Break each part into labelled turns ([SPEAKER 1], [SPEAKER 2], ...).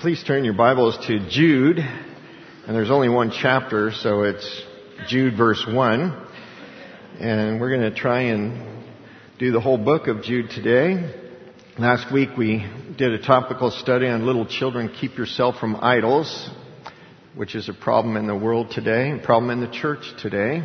[SPEAKER 1] Please turn your Bibles to Jude, and there's only one chapter, so it's Jude verse 1. And we're going to try and do the whole book of Jude today. Last week we did a topical study on little children, keep yourself from idols, which is a problem in the world today, a problem in the church today.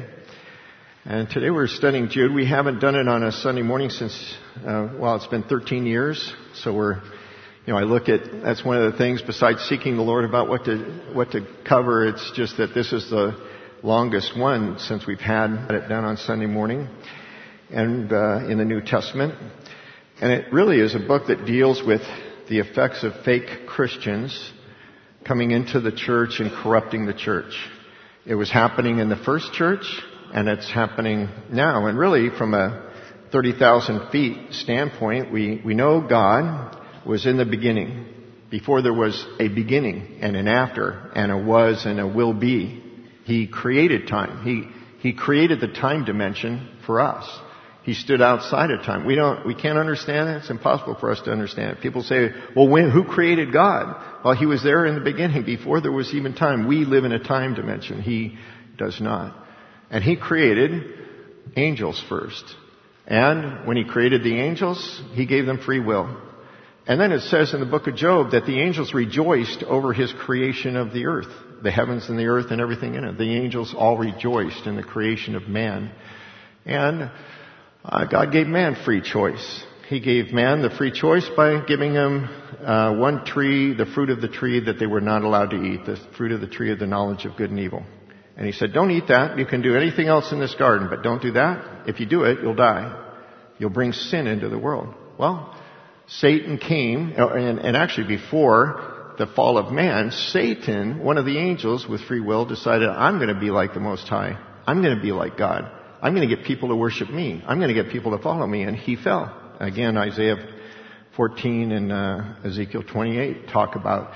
[SPEAKER 1] And today we're studying Jude. We haven't done it on a Sunday morning since, it's been 13 years, so I look at, that's one of the things besides seeking the Lord about what to cover. It's just that this is the longest one since we've had it done on Sunday morning and in the New Testament. And it really is a book that deals with the effects of fake Christians coming into the church and corrupting the church. It was happening in the first church and it's happening now. And really from a 30,000 feet standpoint, we know God was in the beginning, before there was a beginning and an after, and a was and a will be. He created time. He created the time dimension for us. He stood outside of time. We can't understand it. It's impossible for us to understand it. People say, well, who created God? Well, He was there in the beginning, before there was even time. We live in a time dimension. He does not. And He created angels first. And when He created the angels, He gave them free will. And then it says in the book of Job that the angels rejoiced over His creation of the earth, the heavens and the earth and everything in it. The angels all rejoiced in the creation of man. And God gave man free choice. He gave man the free choice by giving him one tree, the fruit of the tree that they were not allowed to eat, the fruit of the tree of the knowledge of good and evil. And He said, don't eat that. You can do anything else in this garden, but don't do that. If you do it, you'll die. You'll bring sin into the world. Well, Satan came, and actually before the fall of man, Satan, one of the angels with free will, decided, I'm going to be like the Most High. I'm going to be like God. I'm going to get people to worship me. I'm going to get people to follow me. And he fell. Again, Isaiah 14 and Ezekiel 28 talk about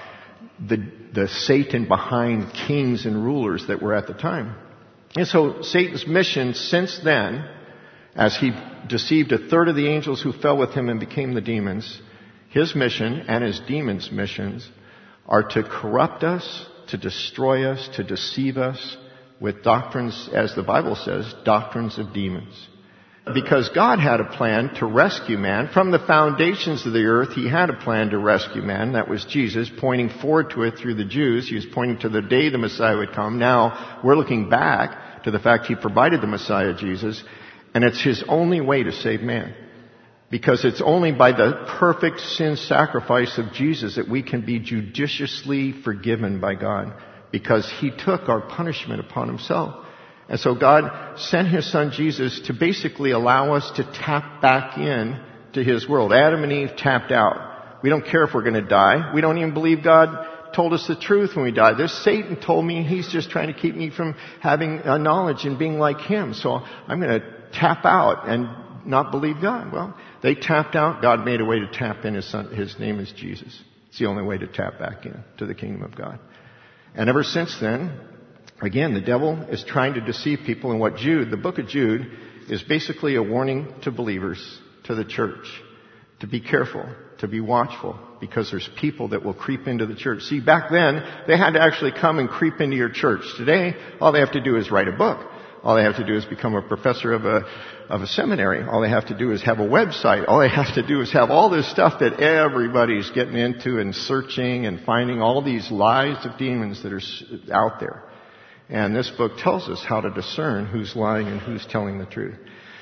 [SPEAKER 1] the Satan behind kings and rulers that were at the time. And so Satan's mission since then, as he deceived a third of the angels who fell with him and became the demons, his mission and his demons' missions are to corrupt us, to destroy us, to deceive us with doctrines, as the Bible says, doctrines of demons. Because God had a plan to rescue man. From the foundations of the earth, He had a plan to rescue man. That was Jesus, pointing forward to it through the Jews. He was pointing to the day the Messiah would come. Now, we're looking back to the fact He provided the Messiah, Jesus. And it's His only way to save man. Because it's only by the perfect sin sacrifice of Jesus that we can be judiciously forgiven by God. Because He took our punishment upon Himself. And so God sent His Son Jesus to basically allow us to tap back in to His world. Adam and Eve tapped out. We don't care if we're going to die. We don't even believe God told us the truth when we died. This Satan told me he's just trying to keep me from having knowledge and being like him. So I'm going to tap out and not believe God. Well, they tapped out. God made a way to tap in His Son. His name is Jesus. It's the only way to tap back in to the kingdom of God. And ever since then, again, the devil is trying to deceive people. And the book of Jude is basically a warning to believers, to the church, to be careful, to be watchful, because there's people that will creep into the church. See, back then, they had to actually come and creep into your church. Today, all they have to do is write a book. All they have to do is become a professor of a seminary. All they have to do is have a website. All they have to do is have all this stuff that everybody's getting into and searching and finding all these lies of demons that are out there. And this book tells us how to discern who's lying and who's telling the truth.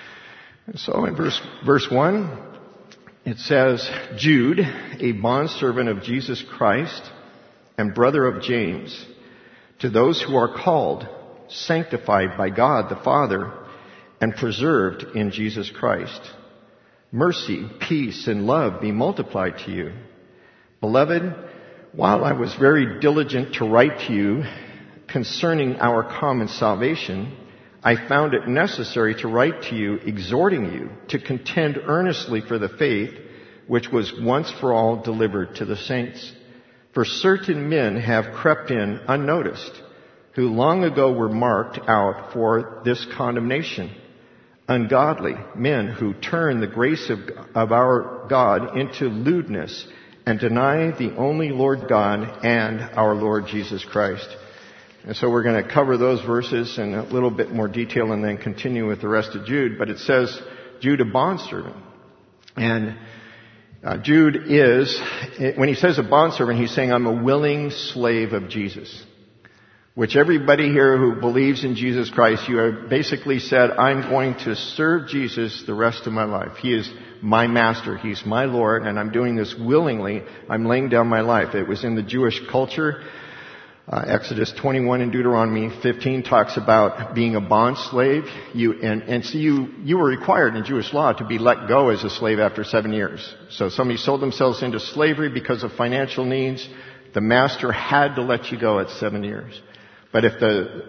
[SPEAKER 1] And so in verse 1, it says, Jude, a bondservant of Jesus Christ and brother of James, to those who are called, sanctified by God the Father, and preserved in Jesus Christ. Mercy, peace, and love be multiplied to you. Beloved, while I was very diligent to write to you concerning our common salvation, I found it necessary to write to you, exhorting you to contend earnestly for the faith which was once for all delivered to the saints. For certain men have crept in unnoticed, who long ago were marked out for this condemnation, ungodly men who turn the grace of our God into lewdness and deny the only Lord God and our Lord Jesus Christ. And so we're going to cover those verses in a little bit more detail and then continue with the rest of Jude. But it says, Jude, a bondservant. And Jude is, when he says a bondservant, he's saying, I'm a willing slave of Jesus. Which everybody here who believes in Jesus Christ, you have basically said, I'm going to serve Jesus the rest of my life. He is my master. He's my Lord, and I'm doing this willingly. I'm laying down my life. It was in the Jewish culture. Exodus 21 and Deuteronomy 15 talks about being a bond slave. You were required in Jewish law to be let go as a slave after 7 years. So somebody sold themselves into slavery because of financial needs. The master had to let you go at 7 years. But if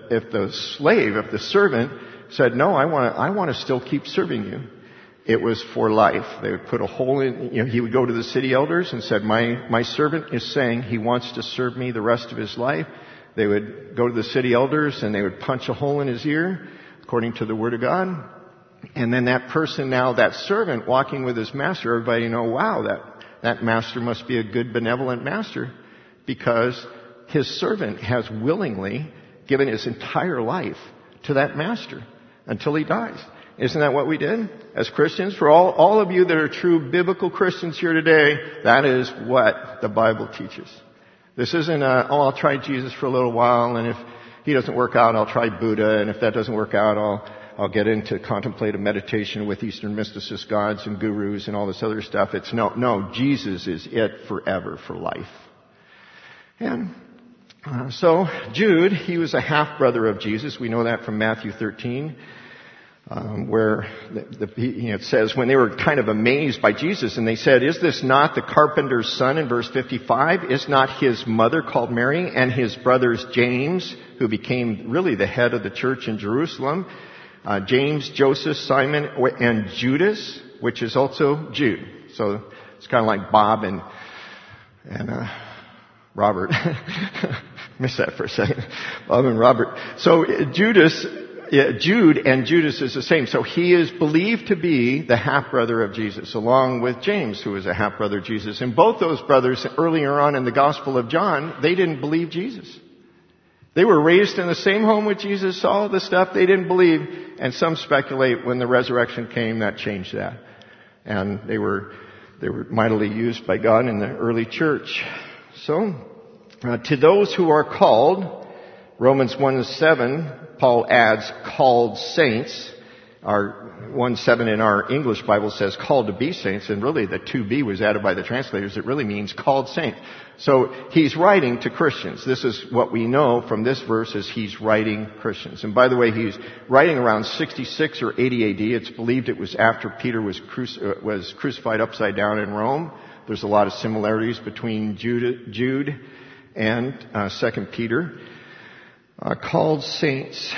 [SPEAKER 1] the servant said, no, I want to still keep serving you, it was for life. They would put a hole in, he would go to the city elders and said, my servant is saying he wants to serve me the rest of his life. They would go to the city elders and they would punch a hole in his ear, according to the Word of God. And then that person now, that servant walking with his master, everybody wow, that master must be a good, benevolent master, because his servant has willingly given his entire life to that master until he dies. Isn't that what we did as Christians? For all of you that are true biblical Christians here today, that is what the Bible teaches. This isn't I'll try Jesus for a little while, and if he doesn't work out, I'll try Buddha, and if that doesn't work out, I'll get into contemplative meditation with Eastern mysticist gods and gurus and all this other stuff. It's no, Jesus is it forever, for life. And so Jude, he was a half-brother of Jesus. We know that from Matthew 13, where it says when they were kind of amazed by Jesus and they said, is this not the carpenter's son in verse 55? Is not his mother called Mary and his brothers James, who became really the head of the church in Jerusalem? James, Joseph, Simon, and Judas, which is also Jude. So it's kind of like Bob and Robert. Missed that for a second. Bob and Robert. So Jude and Judas is the same. So he is believed to be the half-brother of Jesus, along with James, who is a half-brother of Jesus. And both those brothers, earlier on in the Gospel of John, they didn't believe Jesus. They were raised in the same home with Jesus, saw the stuff they didn't believe, and some speculate when the resurrection came, that changed that. And they were mightily used by God in the early church. So, to those who are called, Romans 1:7, Paul adds called saints. Our 1:7 in our English Bible says called to be saints, and really the 2b was added by the translators. It really means called saints. So he's writing to Christians. This is what we know from this verse, is he's writing Christians. And by the way, he's writing around 66 or 80 AD. It's believed it was after Peter was crucified upside down in Rome. There's a lot of similarities between Jude and 2 Peter. Called saints,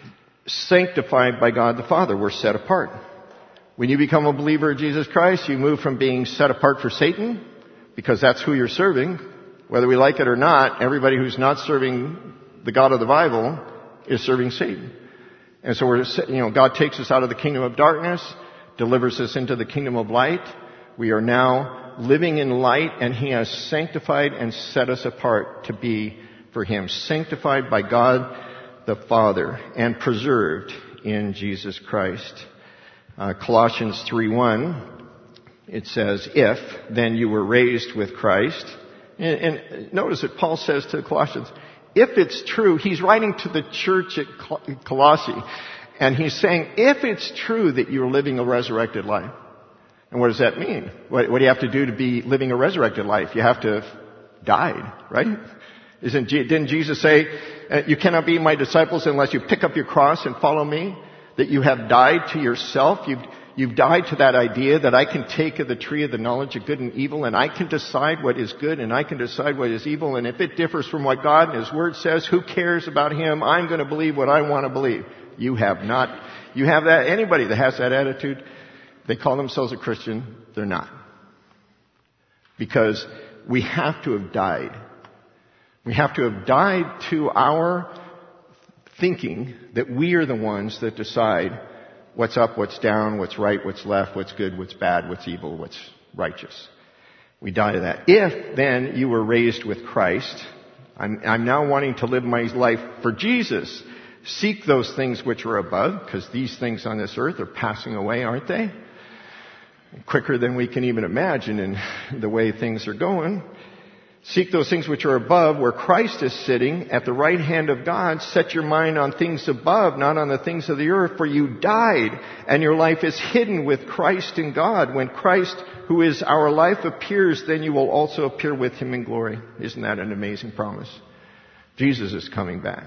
[SPEAKER 1] sanctified by God the Father. We're set apart. When you become a believer of Jesus Christ, you move from being set apart for Satan, because that's who you're serving. Whether we like it or not, everybody who's not serving the God of the Bible is serving Satan. And so God takes us out of the kingdom of darkness, delivers us into the kingdom of light. We are now living in light, and he has sanctified and set us apart to be for him, sanctified by God the Father and preserved in Jesus Christ. Colossians 3:1, it says, if then you were raised with Christ. And notice that Paul says to the Colossians, if it's true, he's writing to the church at Colossae, and he's saying, if it's true that you're living a resurrected life. And what does that mean? What do you have to do to be living a resurrected life? You have to have died, right? Didn't Jesus say, you cannot be my disciples unless you pick up your cross and follow me? That you have died to yourself. You've died to that idea that I can take of the tree of the knowledge of good and evil, and I can decide what is good and I can decide what is evil. And if it differs from what God and his word says, who cares about him? I'm going to believe what I want to believe. You have that. Anybody that has that attitude, they call themselves a Christian, they're not. Because we have to have died. We have to have died to our thinking that we are the ones that decide what's up, what's down, what's right, what's left, what's good, what's bad, what's evil, what's righteous. We die to that. If then you were raised with Christ, I'm now wanting to live my life for Jesus. Seek those things which are above, because these things on this earth are passing away, aren't they? Quicker than we can even imagine in the way things are going. Seek those things which are above, where Christ is sitting at the right hand of God. Set your mind on things above, not on the things of the earth, for you died, and your life is hidden with Christ in God. When Christ, who is our life, appears, then you will also appear with him in glory. Isn't that an amazing promise? Jesus is coming back.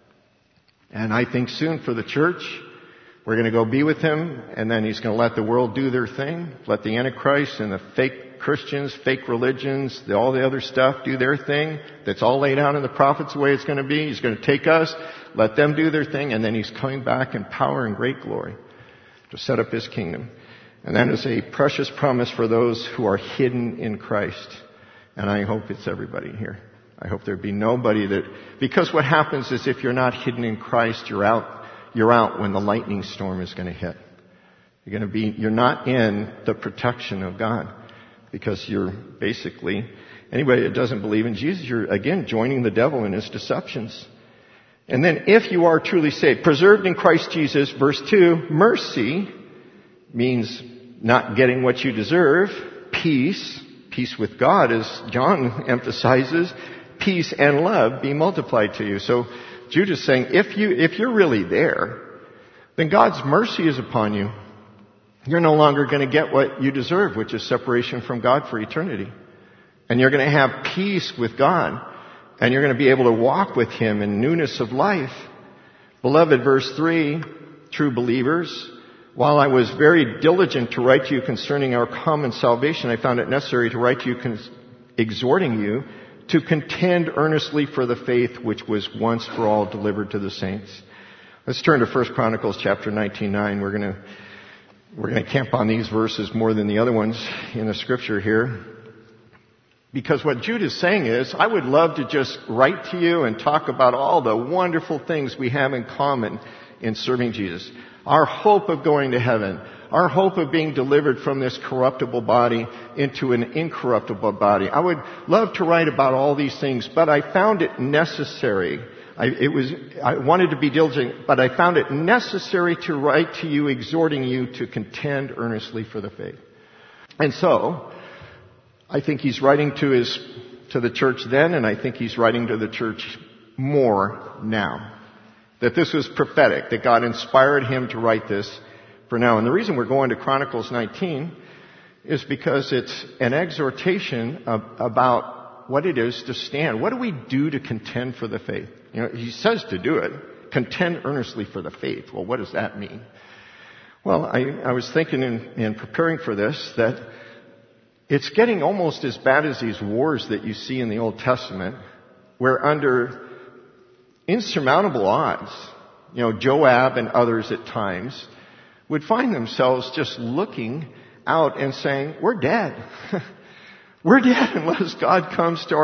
[SPEAKER 1] And I think soon for the church, we're going to go be with him, and then he's going to let the world do their thing. Let the Antichrist and the fake Christians, fake religions, all the other stuff do their thing. That's all laid out in the prophets the way it's going to be. He's going to take us, let them do their thing, and then he's coming back in power and great glory to set up his kingdom. And that is a precious promise for those who are hidden in Christ. And I hope it's everybody here. I hope there be nobody because what happens is if you're not hidden in Christ, you're out when the lightning storm is going to hit. You're not in the protection of God, because you're basically, anybody that doesn't believe in Jesus, you're again joining the devil in his deceptions. And then if you are truly saved, preserved in Christ Jesus, verse 2, mercy means not getting what you deserve, peace with God, as John emphasizes, peace and love be multiplied to you. So Jude is saying, if you're really there, then God's mercy is upon you. You're no longer going to get what you deserve, which is separation from God for eternity. And you're going to have peace with God. And you're going to be able to walk with him in newness of life. Beloved, verse 3, true believers, while I was very diligent to write to you concerning our common salvation, I found it necessary to write to you exhorting you to contend earnestly for the faith which was once for all delivered to the saints. Let's turn to 1 Chronicles chapter 19:9. We're going to camp on these verses more than the other ones in the scripture here. Because what Jude is saying is, I would love to just write to you and talk about all the wonderful things we have in common in serving Jesus. Our hope of going to heaven. Our hope of being delivered from this corruptible body into an incorruptible body. I would love to write about all these things, but I found it necessary. I wanted to be diligent, but I found it necessary to write to you, exhorting you to contend earnestly for the faith. And so, I think he's writing to the church then, and I think he's writing to the church more now. That this was prophetic, that God inspired him to write this for now. And the reason we're going to Chronicles 19 is because it's an exhortation about what it is to stand. What do we do to contend for the faith? You know, he says to do it. Contend earnestly for the faith. Well, what does that mean? Well, I was thinking in preparing for this that it's getting almost as bad as these wars that you see in the Old Testament, where under insurmountable odds, Joab and others at times would find themselves just looking out and saying, we're dead. We're dead unless God comes to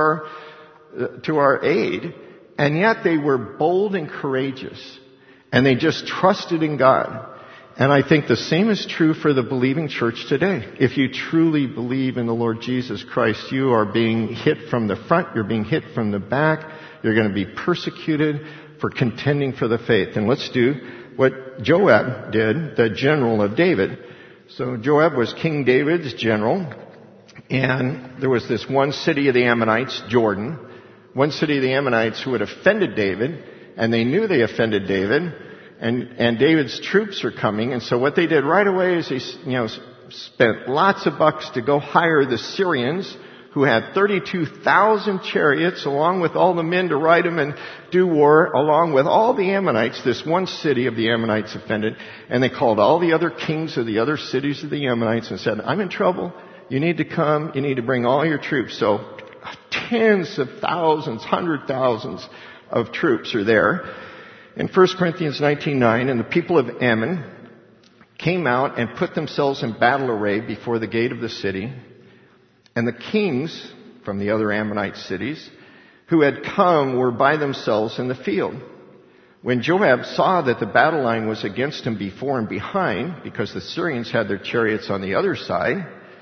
[SPEAKER 1] our aid. And yet they were bold and courageous. And they just trusted in God. And I think the same is true for the believing church today. If you truly believe in the Lord Jesus Christ, you are being hit from the front, you're being hit from the back, you're going to be persecuted for contending for the faith. And let's do what Joab did, the general of David. So Joab was King David's general, and there was this one city of the Ammonites, Jordan, one city of the Ammonites who had offended David, and they knew they offended David, and David's troops are coming, and so what they did right away is they, spent lots of bucks to go hire the Syrians, who had 32,000 chariots, along with all the men to ride them and do war, along with all the Ammonites. This one city of the Ammonites offended, and they called all the other kings of the other cities of the Ammonites and said, I'm in trouble. You need to come. You need to bring all your troops. So tens of thousands, hundred thousands of troops are there. In 1 Corinthians 19:9, and the people of Ammon came out and put themselves in battle array before the gate of the city. And the kings from the other Ammonite cities who had come were by themselves in the field. When Joab saw that the battle line was against him before and behind, because the Syrians had their chariots on the other side,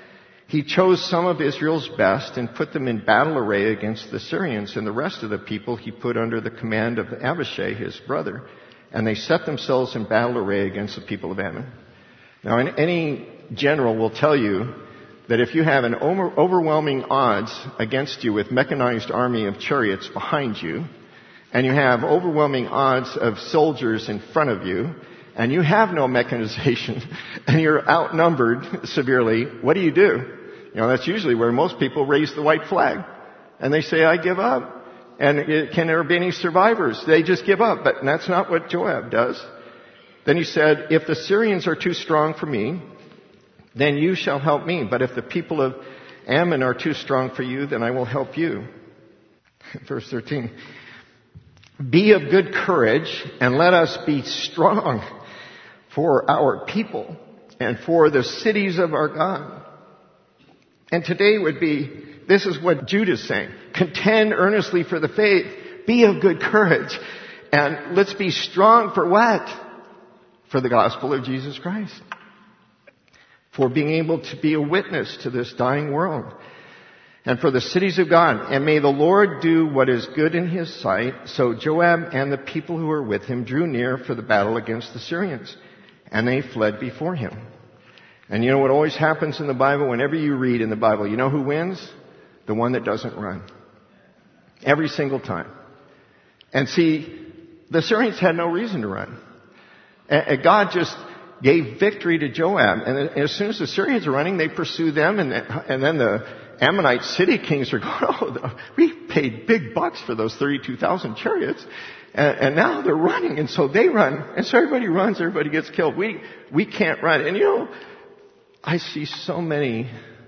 [SPEAKER 1] He chose some of Israel's best and put them in battle array against the Syrians, and the rest of the people he put under the command of Abishai, his brother, and they set themselves in battle array against the people of Ammon. Now, any general will tell you that if you have an overwhelming odds against you with mechanized army of chariots behind you, and you have overwhelming odds of soldiers in front of you, and you have no mechanization, and you're outnumbered severely, what do? That's usually where most people raise the white flag. And they say, I give up. And can there be any survivors? They just give up. But that's not what Joab does. Then he said, if the Syrians are too strong for me, then you shall help me. But if the people of Ammon are too strong for you, then I will help you. Verse 13. Be of good courage, and let us be strong for our people and for the cities of our God. And today this is what Jude is saying. Contend earnestly for the faith. Be of good courage. And let's be strong for what? For the gospel of Jesus Christ. For being able to be a witness to this dying world. And for the cities of God. And may the Lord do what is good in his sight. So Joab and the people who were with him drew near for the battle against the Syrians. And they fled before him. And you know what always happens in the Bible? Whenever you read in the Bible, you know who wins? The one that doesn't run. Every single time. And see, the Syrians had no reason to run. And God just gave victory to Joab. And as soon as the Syrians are running, they pursue them. And then the Ammonite city kings are going, we paid big bucks for those 32,000 chariots. And now they're running. And so they run. And so everybody runs, everybody gets killed. We can't run. And I see so many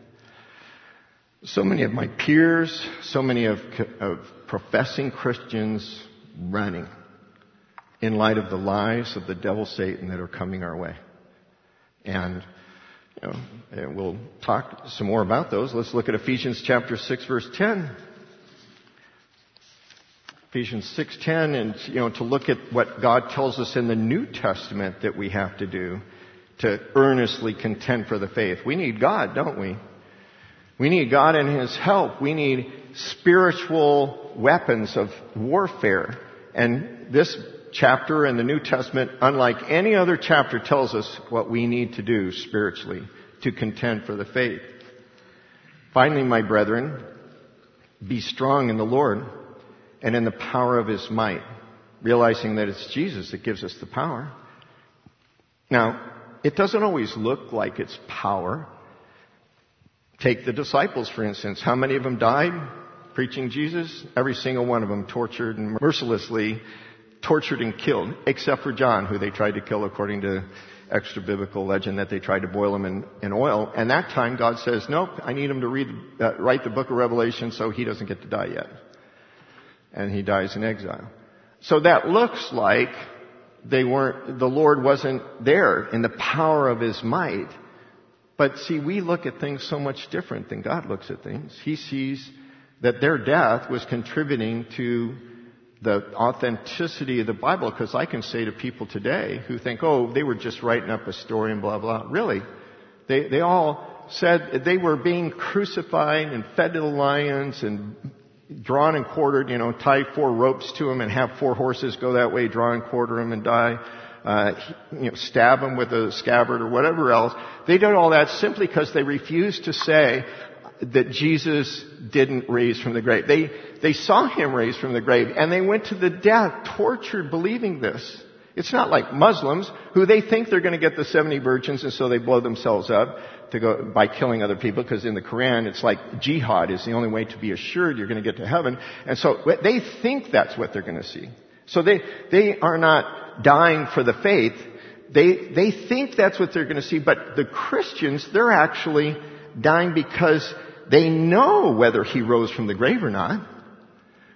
[SPEAKER 1] of my peers, so many of professing Christians running in light of the lies of the devil Satan that are coming our way. And, we'll talk some more about those. Let's look at Ephesians chapter 6, verse 10. Ephesians 6:10, and, to look at what God tells us in the New Testament that we have to do to earnestly contend for the faith. We need God, don't we? We need God and his help. We need spiritual weapons of warfare. And this chapter in the New Testament, unlike any other chapter, tells us what we need to do spiritually to contend for the faith. Finally, my brethren, be strong in the Lord and in the power of his might, realizing that it's Jesus that gives us the power. Now, it doesn't always look like it's power. Take the disciples, for instance. How many of them died preaching Jesus? Every single one of them tortured and mercilessly tortured and killed, except for John, who they tried to kill according to extra biblical legend that they tried to boil him in oil. And that time God says, nope, I need him to write the book of Revelation so he doesn't get to die yet. And he dies in exile. So that looks like the Lord wasn't there in the power of his might. But see, we look at things so much different than God looks at things. He sees that their death was contributing to the authenticity of the Bible. Because I can say to people today who think, they were just writing up a story and blah, blah. Really, they all said they were being crucified and fed to the lions and drawn and quartered, tie 4 ropes to them and have 4 horses go that way, draw and quarter them and die, stab them with a scabbard or whatever else. They did all that simply because they refused to say that Jesus didn't raise from the grave. They saw him raise from the grave, and they went to the death, tortured, believing this. It's not like Muslims, who they think they're going to get the 70 virgins, and so they blow themselves up by killing other people, because in the Quran it's like jihad is the only way to be assured you're going to get to heaven. And so they think that's what they're going to see. So they are not dying for the faith. They think that's what they're going to see, but the Christians, they're actually dying because they know whether he rose from the grave or not.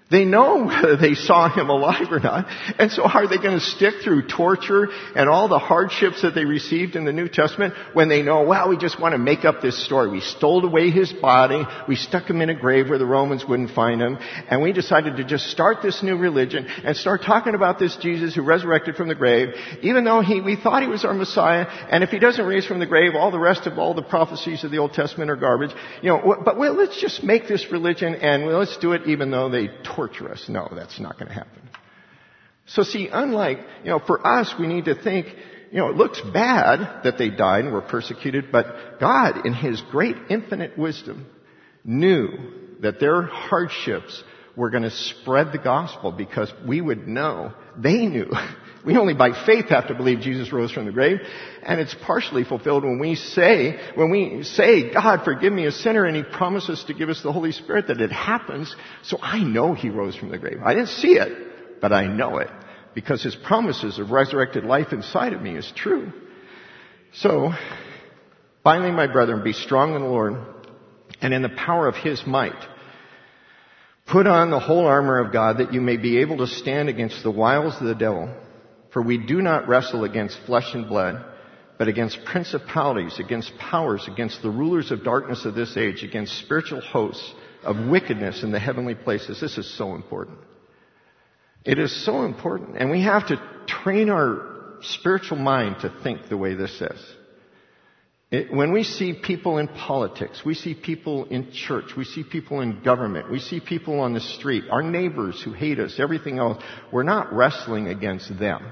[SPEAKER 1] They know whether they saw him alive or not. And so are they going to stick through torture and all the hardships that they received in the New Testament when they know, well, we just want to make up this story. We stole away his body. We stuck him in a grave where the Romans wouldn't find him. And we decided to just start this new religion and start talking about this Jesus who resurrected from the grave, even though we thought he was our Messiah. And if he doesn't raise from the grave, all the rest of all the prophecies of the Old Testament are garbage. But let's just make this religion and let's do it even though they torture us. No, that's not going to happen. So see, unlike, for us, we need to think, it looks bad that they died and were persecuted, but God, in his great infinite wisdom, knew that their hardships were going to spread the gospel because we would know. They knew. We only by faith have to believe Jesus rose from the grave. And it's partially fulfilled when we say, God, forgive me a sinner, and he promises to give us the Holy Spirit, that it happens. So I know he rose from the grave. I didn't see it, but I know it. Because his promises of resurrected life inside of me is true. So, finally, my brethren, be strong in the Lord and in the power of his might. Put on the whole armor of God that you may be able to stand against the wiles of the devil. For we do not wrestle against flesh and blood, but against principalities, against powers, against the rulers of darkness of this age, against spiritual hosts of wickedness in the heavenly places. This is so important. It is so important. And we have to train our spiritual mind to think the way this says. When we see people in politics, we see people in church, we see people in government, we see people on the street, our neighbors who hate us, everything else, we're not wrestling against them.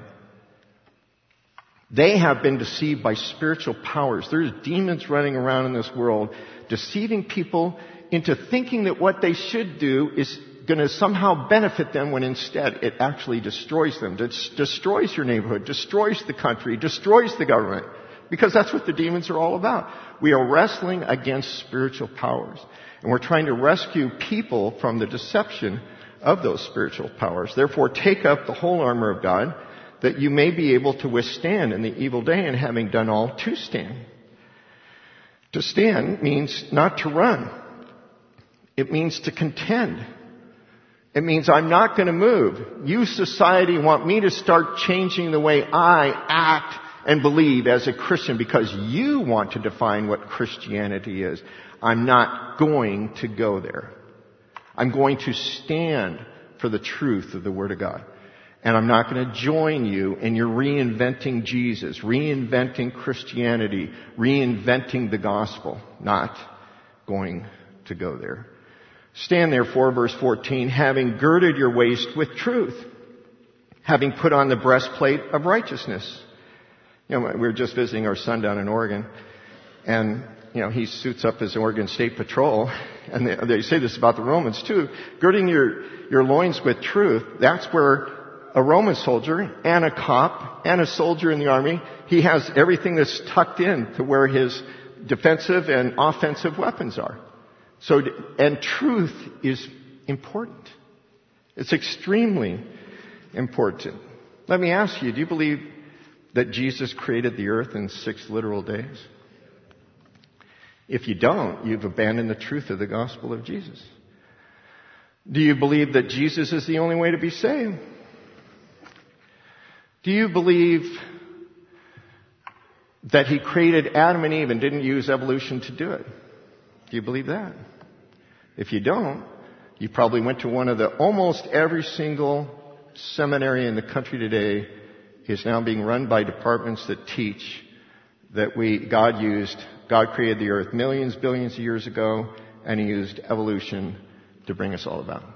[SPEAKER 1] They have been deceived by spiritual powers. There's demons running around in this world, deceiving people into thinking that what they should do is going to somehow benefit them, when instead it actually destroys them. It destroys your neighborhood, destroys the country, destroys the government. Because that's what the demons are all about. We are wrestling against spiritual powers. And we're trying to rescue people from the deception of those spiritual powers. Therefore, take up the whole armor of God, that you may be able to withstand in the evil day, and having done all, to stand. To stand means not to run. It means to contend. It means I'm not going to move. You, society, want me to start changing the way I act and believe as a Christian because you want to define what Christianity is. I'm not going to go there. I'm going to stand for the truth of the Word of God. And I'm not going to join you in your reinventing Jesus, reinventing Christianity, reinventing the gospel. Not going to go there. Stand therefore, verse 14, having girded your waist with truth, having put on the breastplate of righteousness. We were just visiting our son down in Oregon, and, he suits up as Oregon State Patrol, and they say this about the Romans too. Girding your loins with truth, that's where a Roman soldier and a cop and a soldier in the army, he has everything that's tucked in to where his defensive and offensive weapons are. So, and truth is important. It's extremely important. Let me ask you, do you believe that Jesus created the earth in 6 literal days? If you don't, you've abandoned the truth of the gospel of Jesus. Do you believe that Jesus is the only way to be saved? Do you believe that he created Adam and Eve and didn't use evolution to do it? Do you believe that? If you don't, you probably went to one of the almost every single seminary in the country today is now being run by departments that teach that God created the earth millions, billions of years ago, and he used evolution to bring us all about.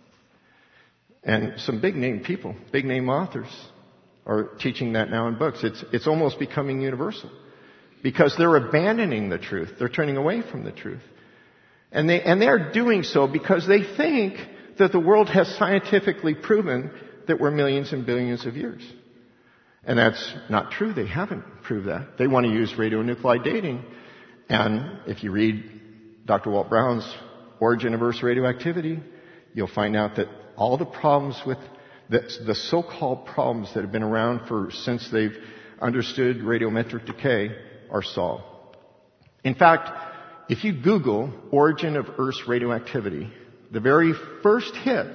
[SPEAKER 1] And some big name people, big name authors are teaching that now in books. It's almost becoming universal because they're abandoning the truth. They're turning away from the truth. And they're doing so because they think that the world has scientifically proven that we're millions and billions of years. And that's not true. They haven't proved that. They want to use radionuclide dating. And if you read Dr. Walt Brown's Origin of Earth's Radioactivity, you'll find out that all the problems with the so-called problems that have been around since they've understood radiometric decay are solved. In fact, if you Google Origin of Earth's Radioactivity, the very first hit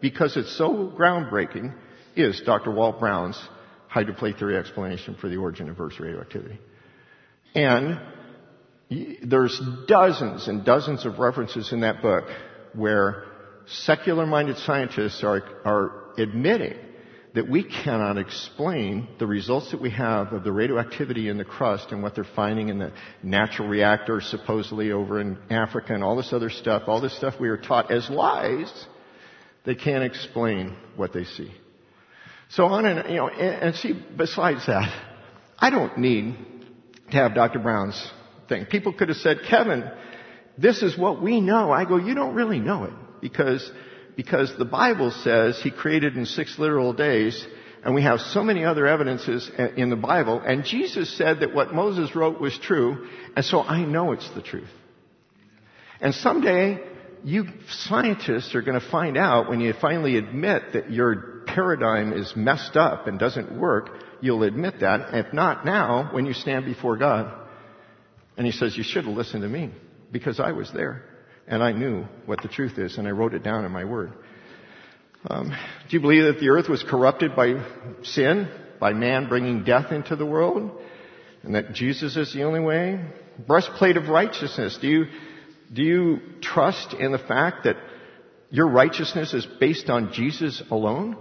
[SPEAKER 1] because it's so groundbreaking, is Dr. Walt Brown's hydroplate theory explanation for the origin of Earth's radioactivity. And there's dozens and dozens of references in that book where secular-minded scientists are admitting that we cannot explain the results that we have of the radioactivity in the crust and what they're finding in the natural reactors supposedly over in Africa and all this other stuff, all this stuff we are taught as lies. They can't explain what they see. So on and see, besides that, I don't need to have Dr. Brown's thing. People could have said, Kevin, this is what we know. I go, you don't really know it because the Bible says he created in 6 literal days, and we have so many other evidences in the Bible, and Jesus said that what Moses wrote was true, and so I know it's the truth. And someday, you scientists are going to find out when you finally admit that your paradigm is messed up and doesn't work, you'll admit that. If not now, when you stand before God, and he says, you should have listened to me, because I was there. And I knew what the truth is, and I wrote it down in my word. Do you believe that the earth was corrupted by sin, by man bringing death into the world, and that Jesus is the only way? Breastplate of righteousness. Do you trust in the fact that your righteousness is based on Jesus alone?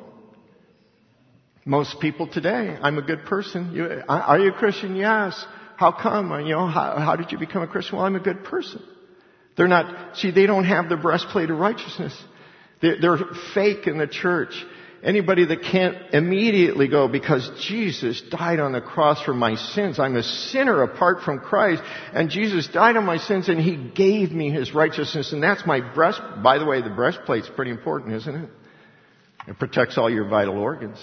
[SPEAKER 1] Most people today, I'm a good person. Are you a Christian? Yes. How come? How did you become a Christian? Well, I'm a good person. They don't have the breastplate of righteousness. They're fake in the church. Anybody that can't immediately go, because Jesus died on the cross for my sins. I'm a sinner apart from Christ, and Jesus died on my sins, and He gave me His righteousness, and that's my breast. By the way, the breastplate's pretty important, isn't it? It protects all your vital organs.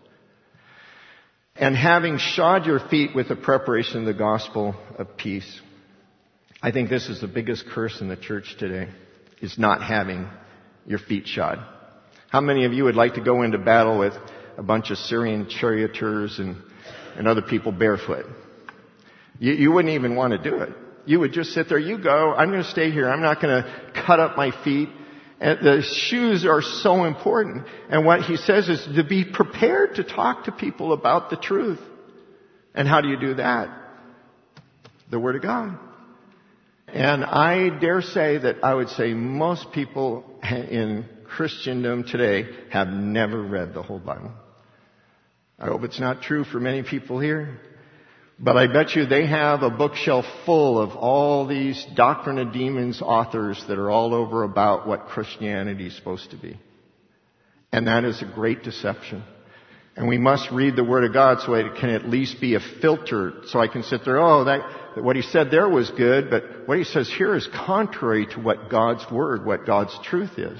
[SPEAKER 1] And having shod your feet with the preparation of the gospel of peace. I think this is the biggest curse in the church today, is not having your feet shod. How many of you would like to go into battle with a bunch of Syrian charioteers and other people barefoot? You wouldn't even want to do it. You would just sit there, you go, I'm going to stay here, I'm not going to cut up my feet. And the shoes are so important. And what he says is to be prepared to talk to people about the truth. And how do you do that? The Word of God. And I dare say that I would say most people in Christendom today have never read the whole Bible. I hope it's not true for many people here. But I bet you they have a bookshelf full of all these Doctrine of Demons authors that are all over about what Christianity is supposed to be. And that is a great deception. And we must read the Word of God so it can at least be a filter, so I can sit there, what he said there was good, but what he says here is contrary to what God's Word, what God's truth is.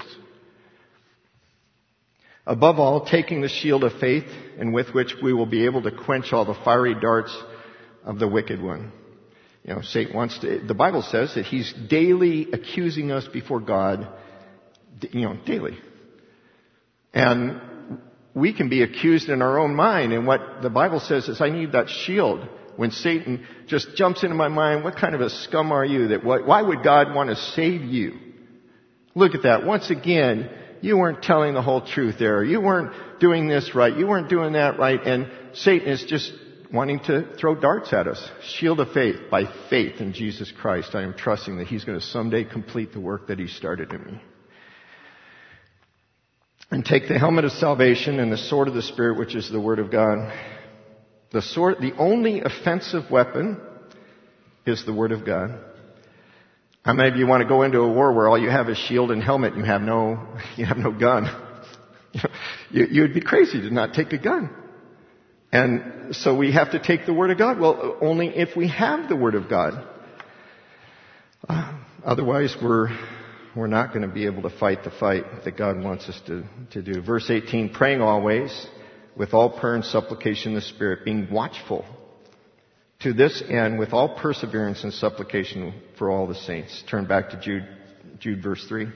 [SPEAKER 1] Above all, taking the shield of faith, and with which we will be able to quench all the fiery darts of the wicked one. Satan the Bible says that he's daily accusing us before God, daily. And we can be accused in our own mind, and what the Bible says is I need that shield. When Satan just jumps into my mind, what kind of a scum are you? Why would God want to save you? Look at that. Once again, you weren't telling the whole truth there. You weren't doing this right. You weren't doing that right. And Satan is just wanting to throw darts at us. Shield of faith. By faith in Jesus Christ, I am trusting that He's going to someday complete the work that He started in me. And take the helmet of salvation and the sword of the Spirit, which is the Word of God. The sword, the only offensive weapon is the Word of God. How many of you want to go into a war where all you have is shield and helmet and you have no gun? You'd be crazy to not take a gun. And so we have to take the Word of God. Well, only if we have the Word of God. Otherwise, we're not going to be able to fight the fight that God wants us to do. Verse 18, praying always with all prayer and supplication in the Spirit, being watchful to this end with all perseverance and supplication for all the saints. Turn back to Jude verse 3.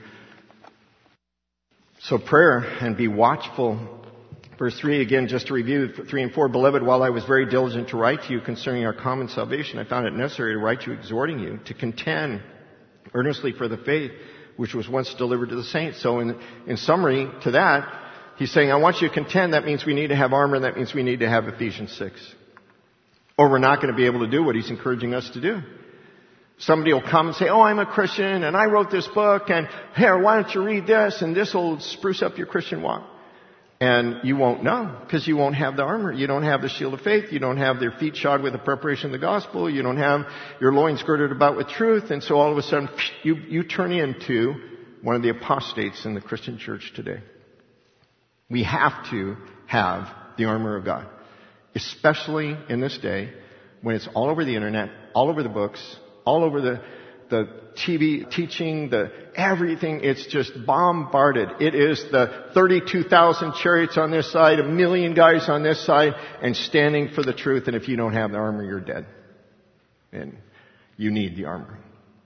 [SPEAKER 1] So prayer and be watchful. Verse 3 again, just to review 3 and 4. Beloved, while I was very diligent to write to you concerning our common salvation, I found it necessary to write to you, exhorting you to contend earnestly for the faith which was once delivered to the saints. So in summary to that, he's saying, I want you to contend. That means we need to have armor. That means we need to have Ephesians 6. Or we're not going to be able to do what he's encouraging us to do. Somebody will come and say, oh, I'm a Christian and I wrote this book and here, why don't you read this and this will spruce up your Christian walk. And you won't know because you won't have the armor. You don't have the shield of faith. You don't have their feet shod with the preparation of the gospel. You don't have your loins girded about with truth. And so all of a sudden, you turn into one of the apostates in the Christian church today. We have to have the armor of God, especially in this day when it's all over the internet, all over the books, all over the TV teaching, everything. It's just bombarded. It is the 32,000 chariots on this side, 1 million guys on this side, and standing for the truth. And if you don't have the armor, you're dead. And you need the armor.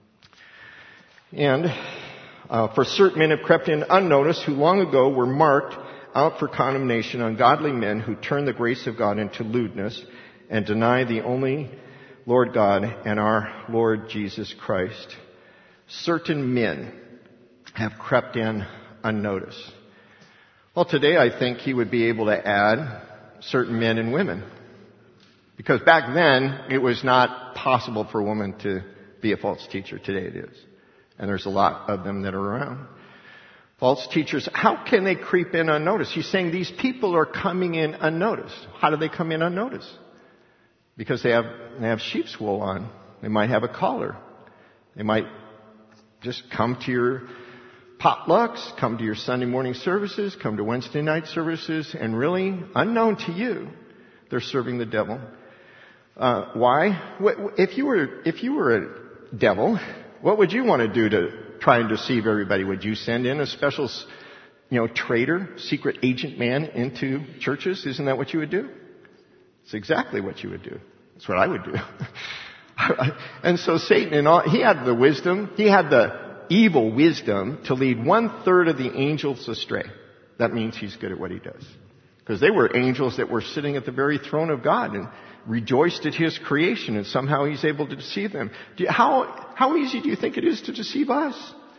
[SPEAKER 1] And for certain men have crept in unnoticed, who long ago were marked out for condemnation, ungodly men who turn the grace of God into lewdness and deny the only Lord God and our Lord Jesus Christ. Certain men have crept in unnoticed. Well, today I think he would be able to add certain men and women. Because back then, it was not possible for a woman to be a false teacher. Today it is. And there's a lot of them that are around. False teachers, how can they creep in unnoticed? He's saying these people are coming in unnoticed. How do they come in unnoticed? Because they have sheep's wool on. They might have a collar. They might just come to your potlucks, come to your Sunday morning services, come to Wednesday night services, and really, unknown to you, they're serving the devil. Why? If you were a devil, what would you want to do to try and deceive everybody? Would you send in a special, traitor, secret agent man into churches? Isn't that what you would do? It's exactly what you would do. That's what I would do. And so Satan, he had the wisdom, he had the evil wisdom to lead 1/3 of the angels astray. That means he's good at what he does. Because they were angels that were sitting at the very throne of God and rejoiced at his creation, and somehow he's able to deceive them. How easy do you think it is to deceive us?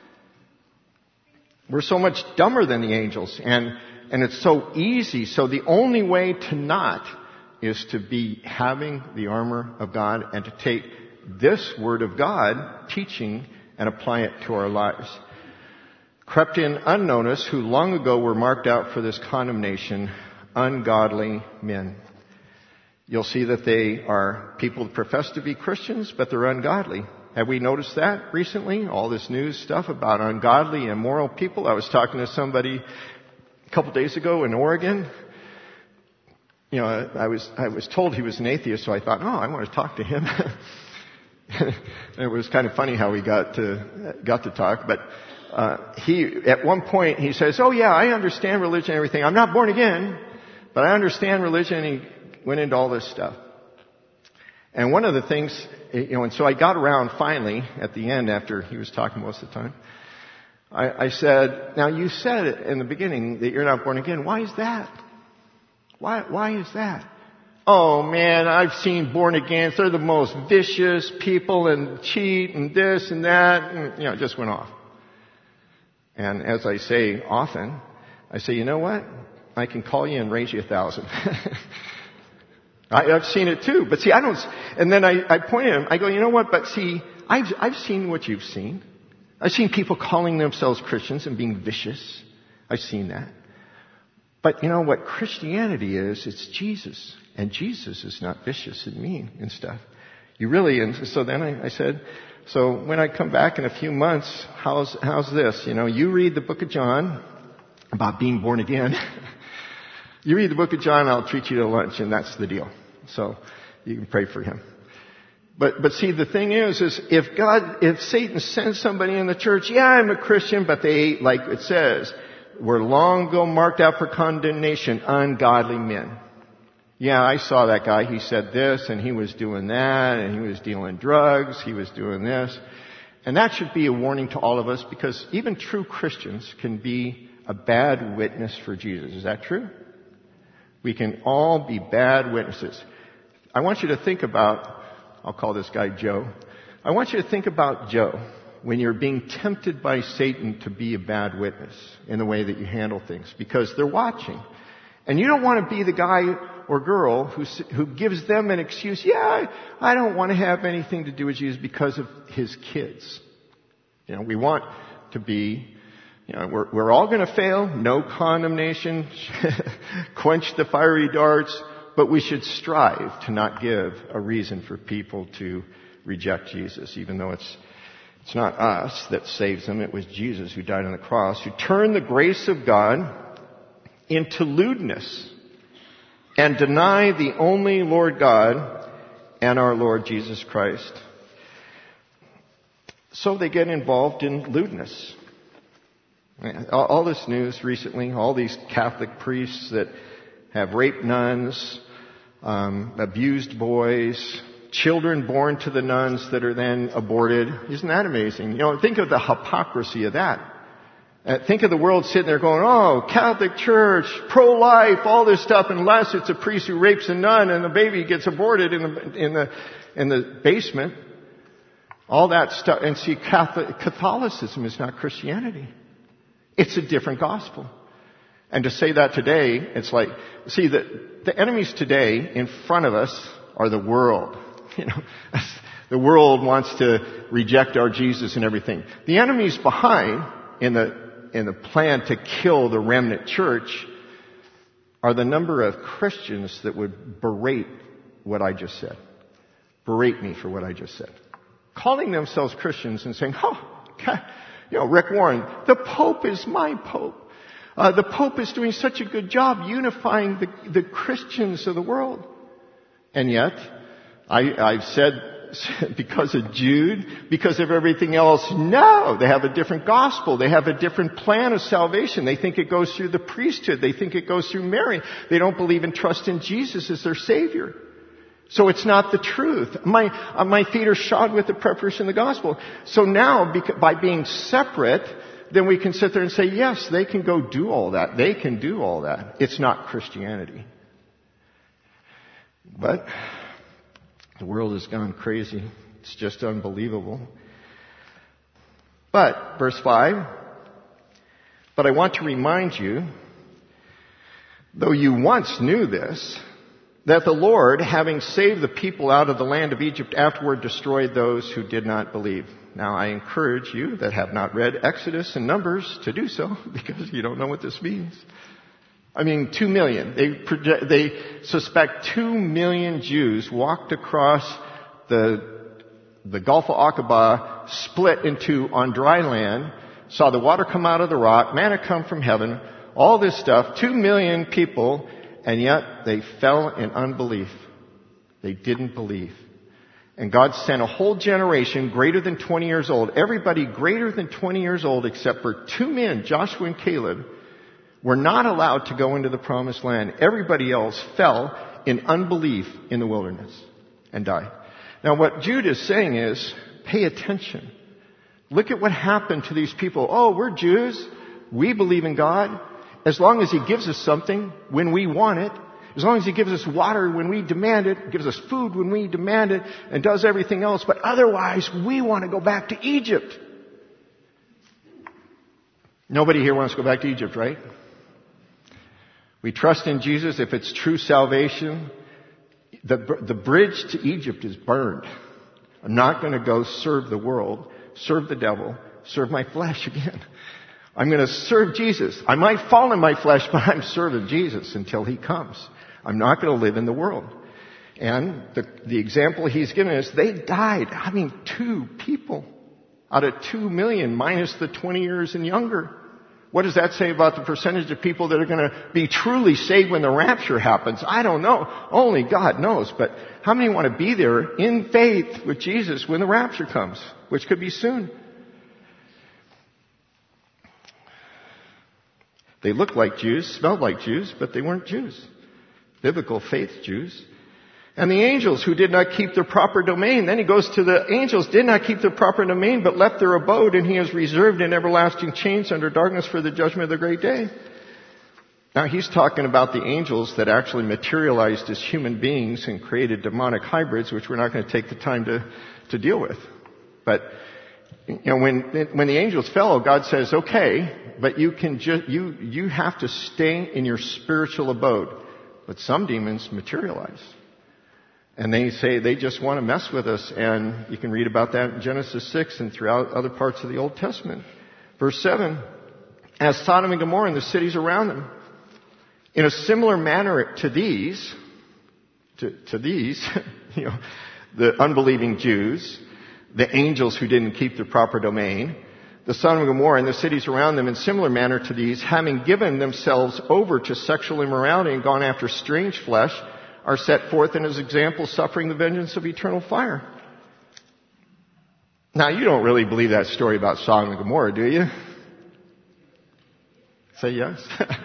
[SPEAKER 1] We're so much dumber than the angels, and it's so easy. So the only way to not is to be having the armor of God and to take this word of God, teaching, and apply it to our lives. Crept in unnoticed, who long ago were marked out for this condemnation, ungodly men. You'll see that they are people who profess to be Christians, but they're ungodly. Have we noticed that recently? All this news stuff about ungodly, immoral people. I was talking to somebody a couple days ago in Oregon. I was told he was an atheist, so I thought, I want to talk to him. It was kind of funny how we got to talk, but at one point he says, oh yeah, I understand religion and everything. I'm not born again, but I understand religion, and he went into all this stuff. And one of the things, and so I got around finally at the end after he was talking most of the time. I said, now you said in the beginning that you're not born again. Why is that? Why is that? Oh man, I've seen born agains. They're the most vicious people and cheat and this and that. And, it just went off. And as I say often, I say, you know what? I can call you and raise you 1,000. I've seen it too. But see, I don't, and then I point at him, I go, you know what? But see, I've seen what you've seen. I've seen people calling themselves Christians and being vicious. I've seen that. But you know what Christianity is? It's Jesus. And Jesus is not vicious and mean and stuff. And so then I said, so when I come back in a few months, how's this? You read the book of John about being born again. You read the book of John, I'll treat you to lunch, and that's the deal. So you can pray for him. But see, the thing is if Satan sends somebody in the church, yeah, I'm a Christian, but they, like it says, were long ago marked out for condemnation, ungodly men. Yeah, I saw that guy. He said this, and he was doing that, and he was dealing drugs, he was doing this. And that should be a warning to all of us, because even true Christians can be a bad witness for Jesus. Is that true? We can all be bad witnesses. I want you to think about, I'll call this guy Joe. I want you to think about Joe. when you're being tempted by Satan to be a bad witness in the way that you handle things, because they're watching. And you don't want to be the guy or girl who gives them an excuse. Yeah, I don't want to have anything to do with Jesus because of his kids. We want to be, we're all going to fail. No condemnation. Quench the fiery darts. But we should strive to not give a reason for people to reject Jesus, even though it's not us that saves them. It was Jesus who died on the cross, who turned the grace of God into lewdness and deny the only Lord God and our Lord Jesus Christ. So they get involved in lewdness. All this news recently, all these Catholic priests that have raped nuns, abused boys, children born to the nuns that are then aborted. Isn't that amazing? Think of the hypocrisy of that. Think of the world sitting there going, oh, Catholic Church, pro-life, all this stuff, unless it's a priest who rapes a nun and the baby gets aborted in the basement. All that stuff. And see, Catholicism is not Christianity. It's a different gospel. And to say that today, it's like, see, the enemies today in front of us are the world. The world wants to reject our Jesus and everything. The enemies behind, in the plan to kill the remnant church, are the number of Christians that would berate what I just said. Berate me for what I just said. Calling themselves Christians and saying, Rick Warren, the Pope is my Pope. The Pope is doing such a good job unifying the Christians of the world. And yet, I've said, because of Jude, because of everything else, no, they have a different gospel. They have a different plan of salvation. They think it goes through the priesthood. They think it goes through Mary. They don't believe in trust in Jesus as their Savior. So it's not the truth. My feet are shod with the preparation of the gospel. So now, by being separate, then we can sit there and say, yes, they can go do all that. They can do all that. It's not Christianity. But the world has gone crazy. It's just unbelievable. But, verse 5, but I want to remind you, though you once knew this, that the Lord, having saved the people out of the land of Egypt, afterward destroyed those who did not believe. Now, I encourage you that have not read Exodus and Numbers to do so, because you don't know what this means. 2 million. They suspect 2 million Jews walked across the Gulf of Aqaba, split on dry land, saw the water come out of the rock, manna come from heaven, all this stuff, 2 million people, and yet they fell in unbelief. They didn't believe. And God sent a whole generation greater than 20 years old. Everybody greater than 20 years old except for 2 men, Joshua and Caleb, were not allowed to go into the promised land. Everybody else fell in unbelief in the wilderness and died. Now what Jude is saying is, pay attention. Look at what happened to these people. Oh, we're Jews. We believe in God. As long as He gives us something when we want it, as long as He gives us water when we demand it, gives us food when we demand it, and does everything else. But otherwise, we want to go back to Egypt. Nobody here wants to go back to Egypt, right? We trust in Jesus. If it's true salvation, the bridge to Egypt is burned. I'm not going to go serve the world, serve the devil, serve my flesh again. I'm going to serve Jesus. I might fall in my flesh, but I'm serving Jesus until He comes. I'm not going to live in the world. And the example He's given us, they died. 2 people out of 2 million minus the 20 years and younger. What does that say about the percentage of people that are going to be truly saved when the rapture happens? I don't know. Only God knows. But how many want to be there in faith with Jesus when the rapture comes, which could be soon? They looked like Jews, smelled like Jews, but they weren't Jews. Biblical faith Jews. And the angels who did not keep their proper domain. Then he goes to the angels did not keep their proper domain, but left their abode, and He is reserved in everlasting chains under darkness for the judgment of the great day. Now he's talking about the angels that actually materialized as human beings and created demonic hybrids, which we're not going to take the time to deal with. But when the angels fell, God says, okay, but you have to stay in your spiritual abode. But some demons materialize. And they say they just want to mess with us. And you can read about that in Genesis 6 and throughout other parts of the Old Testament. Verse 7, as Sodom and Gomorrah and the cities around them, in a similar manner to these, the unbelieving Jews, the angels who didn't keep their proper domain, the Sodom and Gomorrah and the cities around them in similar manner to these, having given themselves over to sexual immorality and gone after strange flesh, are set forth in his example, suffering the vengeance of eternal fire. Now, you don't really believe that story about Sodom and Gomorrah, do you? Say yes.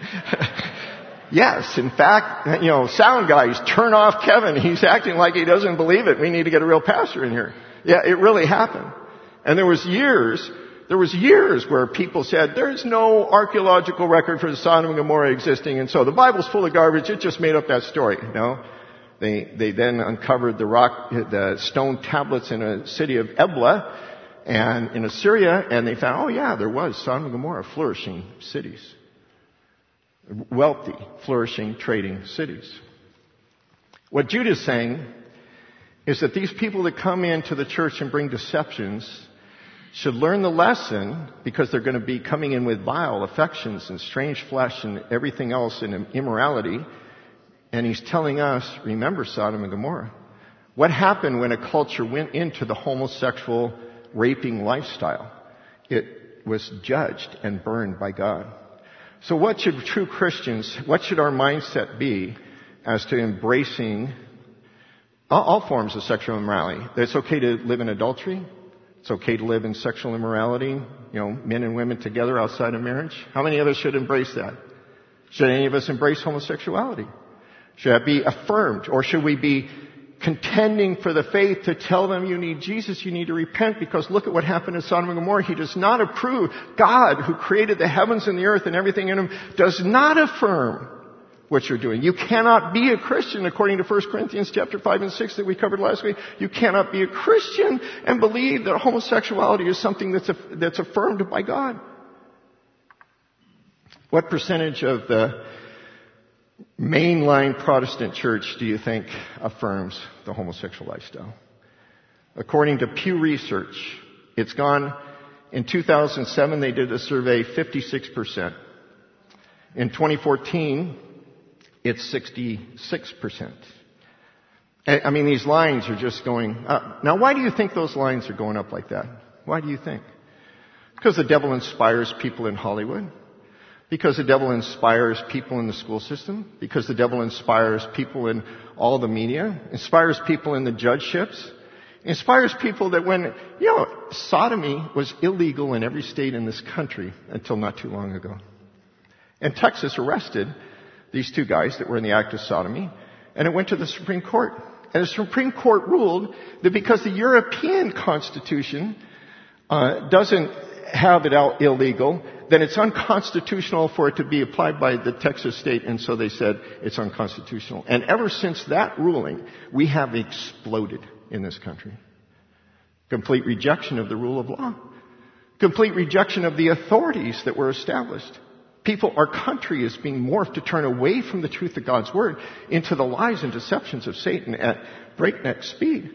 [SPEAKER 1] Yes. In fact, sound guys, turn off Kevin. He's acting like he doesn't believe it. We need to get a real pastor in here. Yeah, it really happened. And there was years where people said, there's no archaeological record for the Sodom and Gomorrah existing, and so the Bible's full of garbage, it just made up that story. No. They then uncovered the stone tablets in a city of Ebla, and in Assyria, and they found, oh yeah, there was Sodom and Gomorrah, flourishing cities. Wealthy, flourishing, trading cities. What Jude is saying is that these people that come into the church and bring deceptions should learn the lesson, because they're going to be coming in with vile affections and strange flesh and everything else and immorality. And he's telling us, remember Sodom and Gomorrah. What happened when a culture went into the homosexual raping lifestyle? It was judged and burned by God. So what should true Christians, what should our mindset be as to embracing all forms of sexual immorality? That it's okay to live in adultery. It's okay to live in sexual immorality, men and women together outside of marriage. How many of us should embrace that? Should any of us embrace homosexuality? Should that be affirmed? Or should we be contending for the faith to tell them you need Jesus, you need to repent, because look at what happened in Sodom and Gomorrah. He does not approve. God, who created the heavens and the earth and everything in them, does not affirm what you're doing. You cannot be a Christian, according to 1 Corinthians chapter 5 and 6 that we covered last week. You cannot be a Christian and believe that homosexuality is something that's affirmed by God. What percentage of the mainline Protestant church do you think affirms the homosexual lifestyle? According to Pew Research, it's gone, in 2007 they did a survey, 56%. In 2014, it's 66%. I mean, these lines are just going up. Now, why do you think those lines are going up like that? Why do you think? Because the devil inspires people in Hollywood. Because the devil inspires people in the school system. Because the devil inspires people in all the media. Inspires people in the judgeships. Inspires people that when, sodomy was illegal in every state in this country until not too long ago. And Texas arrested these two guys that were in the act of sodomy, and it went to the Supreme Court. And the Supreme Court ruled that because the European Constitution doesn't have it out illegal, then it's unconstitutional for it to be applied by the Texas state, and so they said it's unconstitutional. And ever since that ruling, we have exploded in this country. Complete rejection of the rule of law. Complete rejection of the authorities that were established. Our country is being morphed to turn away from the truth of God's Word into the lies and deceptions of Satan at breakneck speed.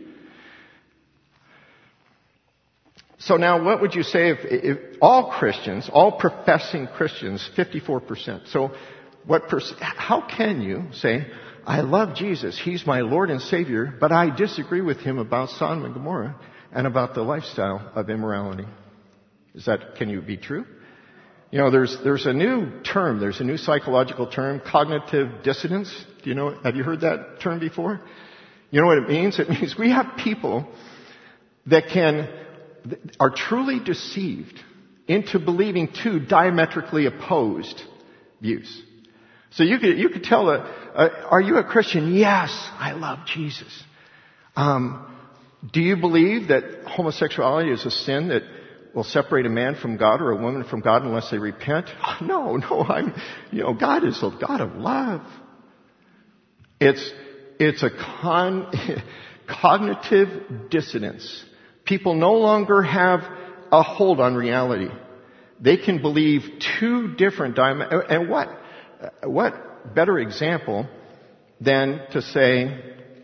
[SPEAKER 1] So now what would you say if all Christians, all professing Christians, 54%. So how can you say, I love Jesus, He's my Lord and Savior, but I disagree with Him about Sodom and Gomorrah and about the lifestyle of immorality? Can you be true? There's a new term, there's a new psychological term, cognitive dissonance. Have you heard that term before? You know what it means? It means we have people that are truly deceived into believing two diametrically opposed views. So you could tell, are you a Christian? Yes, I love Jesus. Do you believe that homosexuality is a sin that will separate a man from God or a woman from God unless they repent? No, God is a God of love. It's a cognitive dissonance. People no longer have a hold on reality. They can believe two different dimensions. And what better example than to say,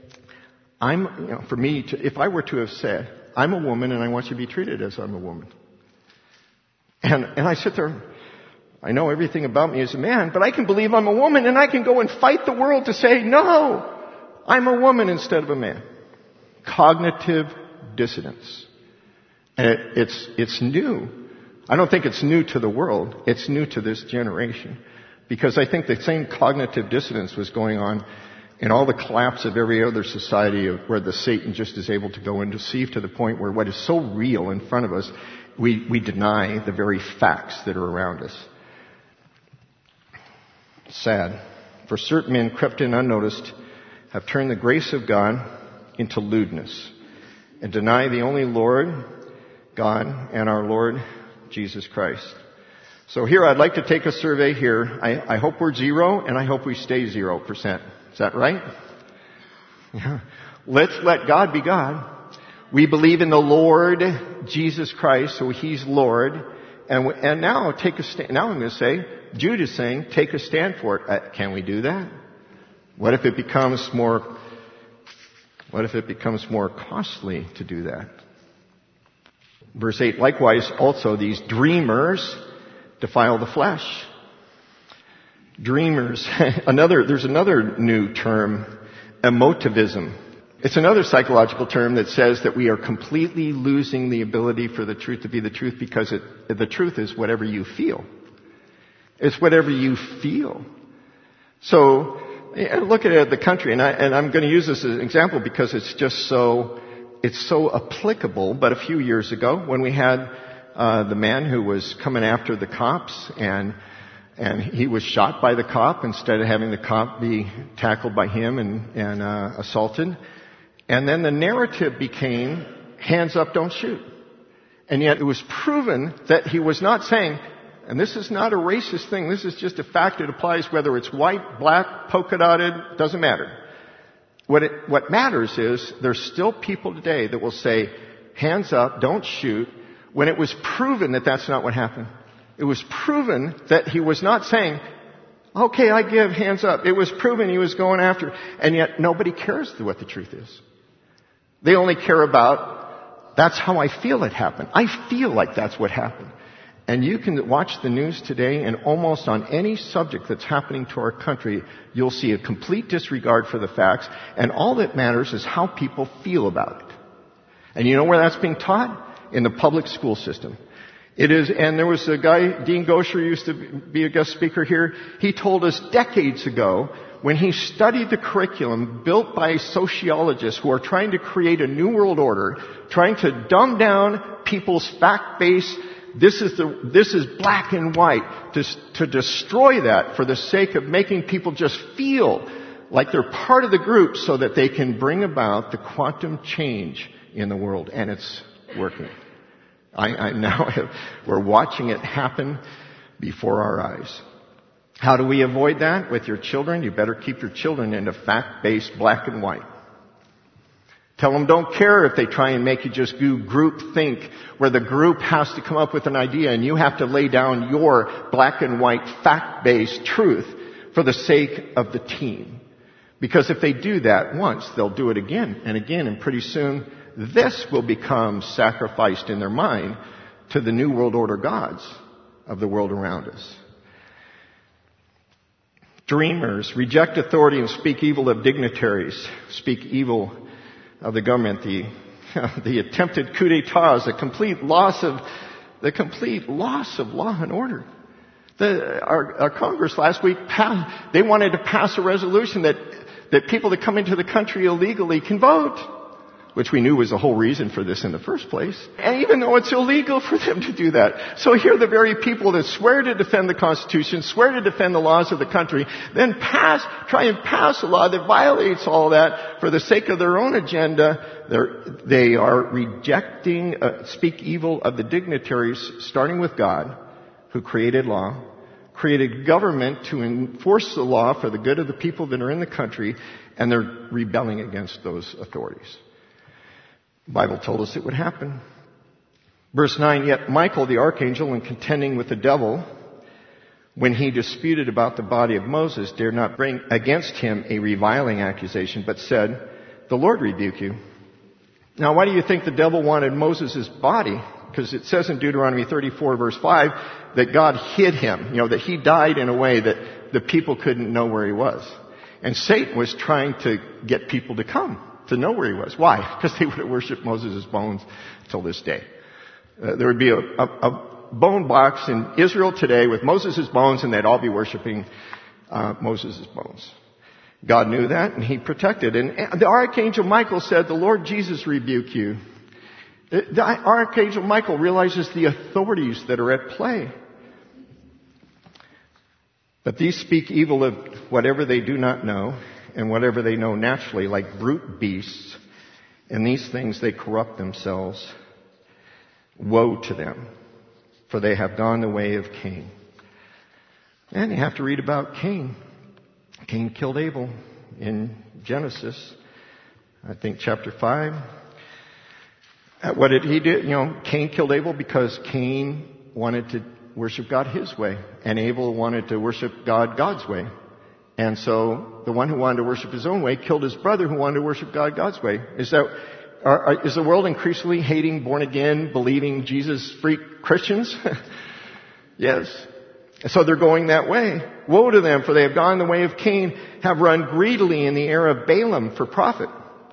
[SPEAKER 1] if I were to have said, I'm a woman and I want you to be treated as I'm a woman. And I sit there, I know everything about me as a man, but I can believe I'm a woman and I can go and fight the world to say, no, I'm a woman instead of a man. Cognitive dissonance. And it's new. I don't think it's new to the world. It's new to this generation. Because I think the same cognitive dissonance was going on in all the collapse of every other society where the Satan just is able to go and deceive to the point where what is so real in front of us, we deny the very facts that are around us. Sad. For certain men crept in unnoticed, have turned the grace of God into lewdness, and deny the only Lord, God, and our Lord Jesus Christ. So here I'd like to take a survey here. I hope we're 0, and I hope we stay 0%. Is that right? Yeah. Let's let God be God. We believe in the Lord Jesus Christ, so He's Lord. And now take a stand. Now I'm going to say, Jude is saying, take a stand for it. Can we do that? What if it becomes more costly to do that? Verse 8, likewise also these dreamers defile the flesh. Dreamers. There's another new term, emotivism. It's another psychological term that says that we are completely losing the ability for the truth to be the truth because the truth is whatever you feel. It's whatever you feel. So, look at the country, and I'm going to use this as an example because it's so applicable. But a few years ago, when we had the man who was coming after the cops, and he was shot by the cop instead of having the cop be tackled by him and assaulted, and then the narrative became, hands up, don't shoot. And yet it was proven that he was not saying, and this is not a racist thing, this is just a fact that applies whether it's white, black, polka dotted, doesn't matter. What matters is there's still people today that will say, hands up, don't shoot, when it was proven that that's not what happened. It was proven that he was not saying, okay, I give, hands up. It was proven he was going after, and yet nobody cares what the truth is. They only care about, that's how I feel it happened. I feel like that's what happened. And you can watch the news today, and almost on any subject that's happening to our country, you'll see a complete disregard for the facts, and all that matters is how people feel about it. And you know where that's being taught? In the public school system. It is, and there was a guy, Dean Gosher used to be a guest speaker here. He told us decades ago, when he studied the curriculum built by sociologists who are trying to create a new world order, trying to dumb down people's fact-based, this is black and white, to destroy that for the sake of making people just feel like they're part of the group so that they can bring about the quantum change in the world. And it's working. We're watching it happen before our eyes. How do we avoid that with your children? You better keep your children into fact-based black and white. Tell them don't care if they try and make you just do group think, where the group has to come up with an idea and you have to lay down your black and white fact-based truth for the sake of the team. Because if they do that once, they'll do it again and again, and pretty soon this will become sacrificed in their mind to the new world order gods of the world around us. Dreamers reject authority and speak evil of dignitaries, speak evil of the government. The attempted coup d'etat is the complete loss of law and order. Our Congress last week they wanted to pass a resolution that people that come into the country illegally can vote, which we knew was the whole reason for this in the first place. And even though it's illegal for them to do that. So here the very people that swear to defend the Constitution, swear to defend the laws of the country, then try and pass a law that violates all that for the sake of their own agenda. They are rejecting, speak evil of the dignitaries, starting with God, who created law, created government to enforce the law for the good of the people that are in the country, and they're rebelling against those authorities. The Bible told us it would happen. Verse 9, yet Michael the archangel, in contending with the devil, when he disputed about the body of Moses, dared not bring against him a reviling accusation, but said, the Lord rebuke you. Now, why do you think the devil wanted Moses' body? Because it says in Deuteronomy 34, verse 5, that God hid him, that he died in a way that the people couldn't know where he was. And Satan was trying to get people to come to know where he was. Why? Because they would have worshipped Moses' bones till this day. There would be a bone box in Israel today with Moses' bones, and they'd all be worshiping Moses' bones. God knew that, and he protected. And the archangel Michael said, the Lord Jesus rebuke you. The archangel Michael realizes the authorities that are at play. But these speak evil of whatever they do not know, and whatever they know naturally, like brute beasts. And these things they corrupt themselves. Woe to them, for they have gone the way of Cain. And you have to read about Cain. Cain killed Abel in Genesis, I think chapter 5. What did he do? Cain killed Abel because Cain wanted to worship God his way, and Abel wanted to worship God God's way. And so the one who wanted to worship his own way killed his brother who wanted to worship God God's way. Is the world increasingly hating born-again, believing Jesus freak Christians? Yes. So they're going that way. Woe to them, for they have gone the way of Cain, have run greedily in the air of Balaam for profit.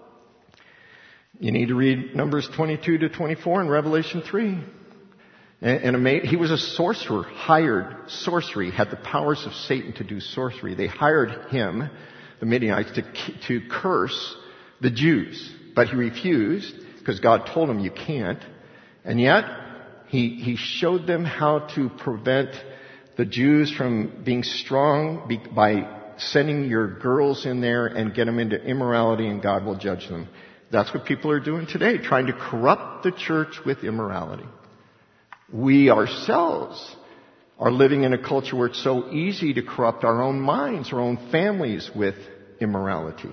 [SPEAKER 1] You need to read Numbers 22 to 24 and Revelation 3. And he was a sorcerer, hired sorcery, had the powers of Satan to do sorcery. They hired him, the Midianites, to curse the Jews. But he refused, because God told him you can't. And yet, he showed them how to prevent the Jews from being strong by sending your girls in there and get them into immorality, and God will judge them. That's what people are doing today, trying to corrupt the church with immorality. We ourselves are living in a culture where it's so easy to corrupt our own minds, our own families with immorality.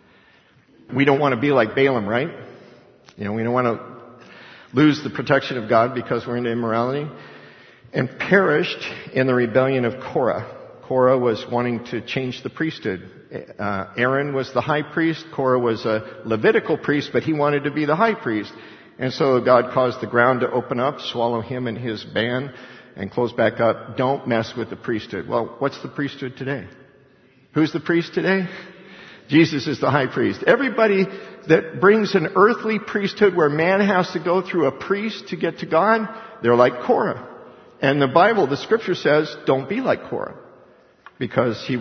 [SPEAKER 1] We don't want to be like Balaam, right? We don't want to lose the protection of God because we're into immorality. And perished in the rebellion of Korah. Korah was wanting to change the priesthood. Aaron was the high priest. Korah was a Levitical priest, but he wanted to be the high priest. And so God caused the ground to open up, swallow him and his band, and close back up. Don't mess with the priesthood. Well, what's the priesthood today? Who's the priest today? Jesus is the high priest. Everybody that brings an earthly priesthood where man has to go through a priest to get to God, they're like Korah. And the Bible, the scripture says, don't be like Korah, because he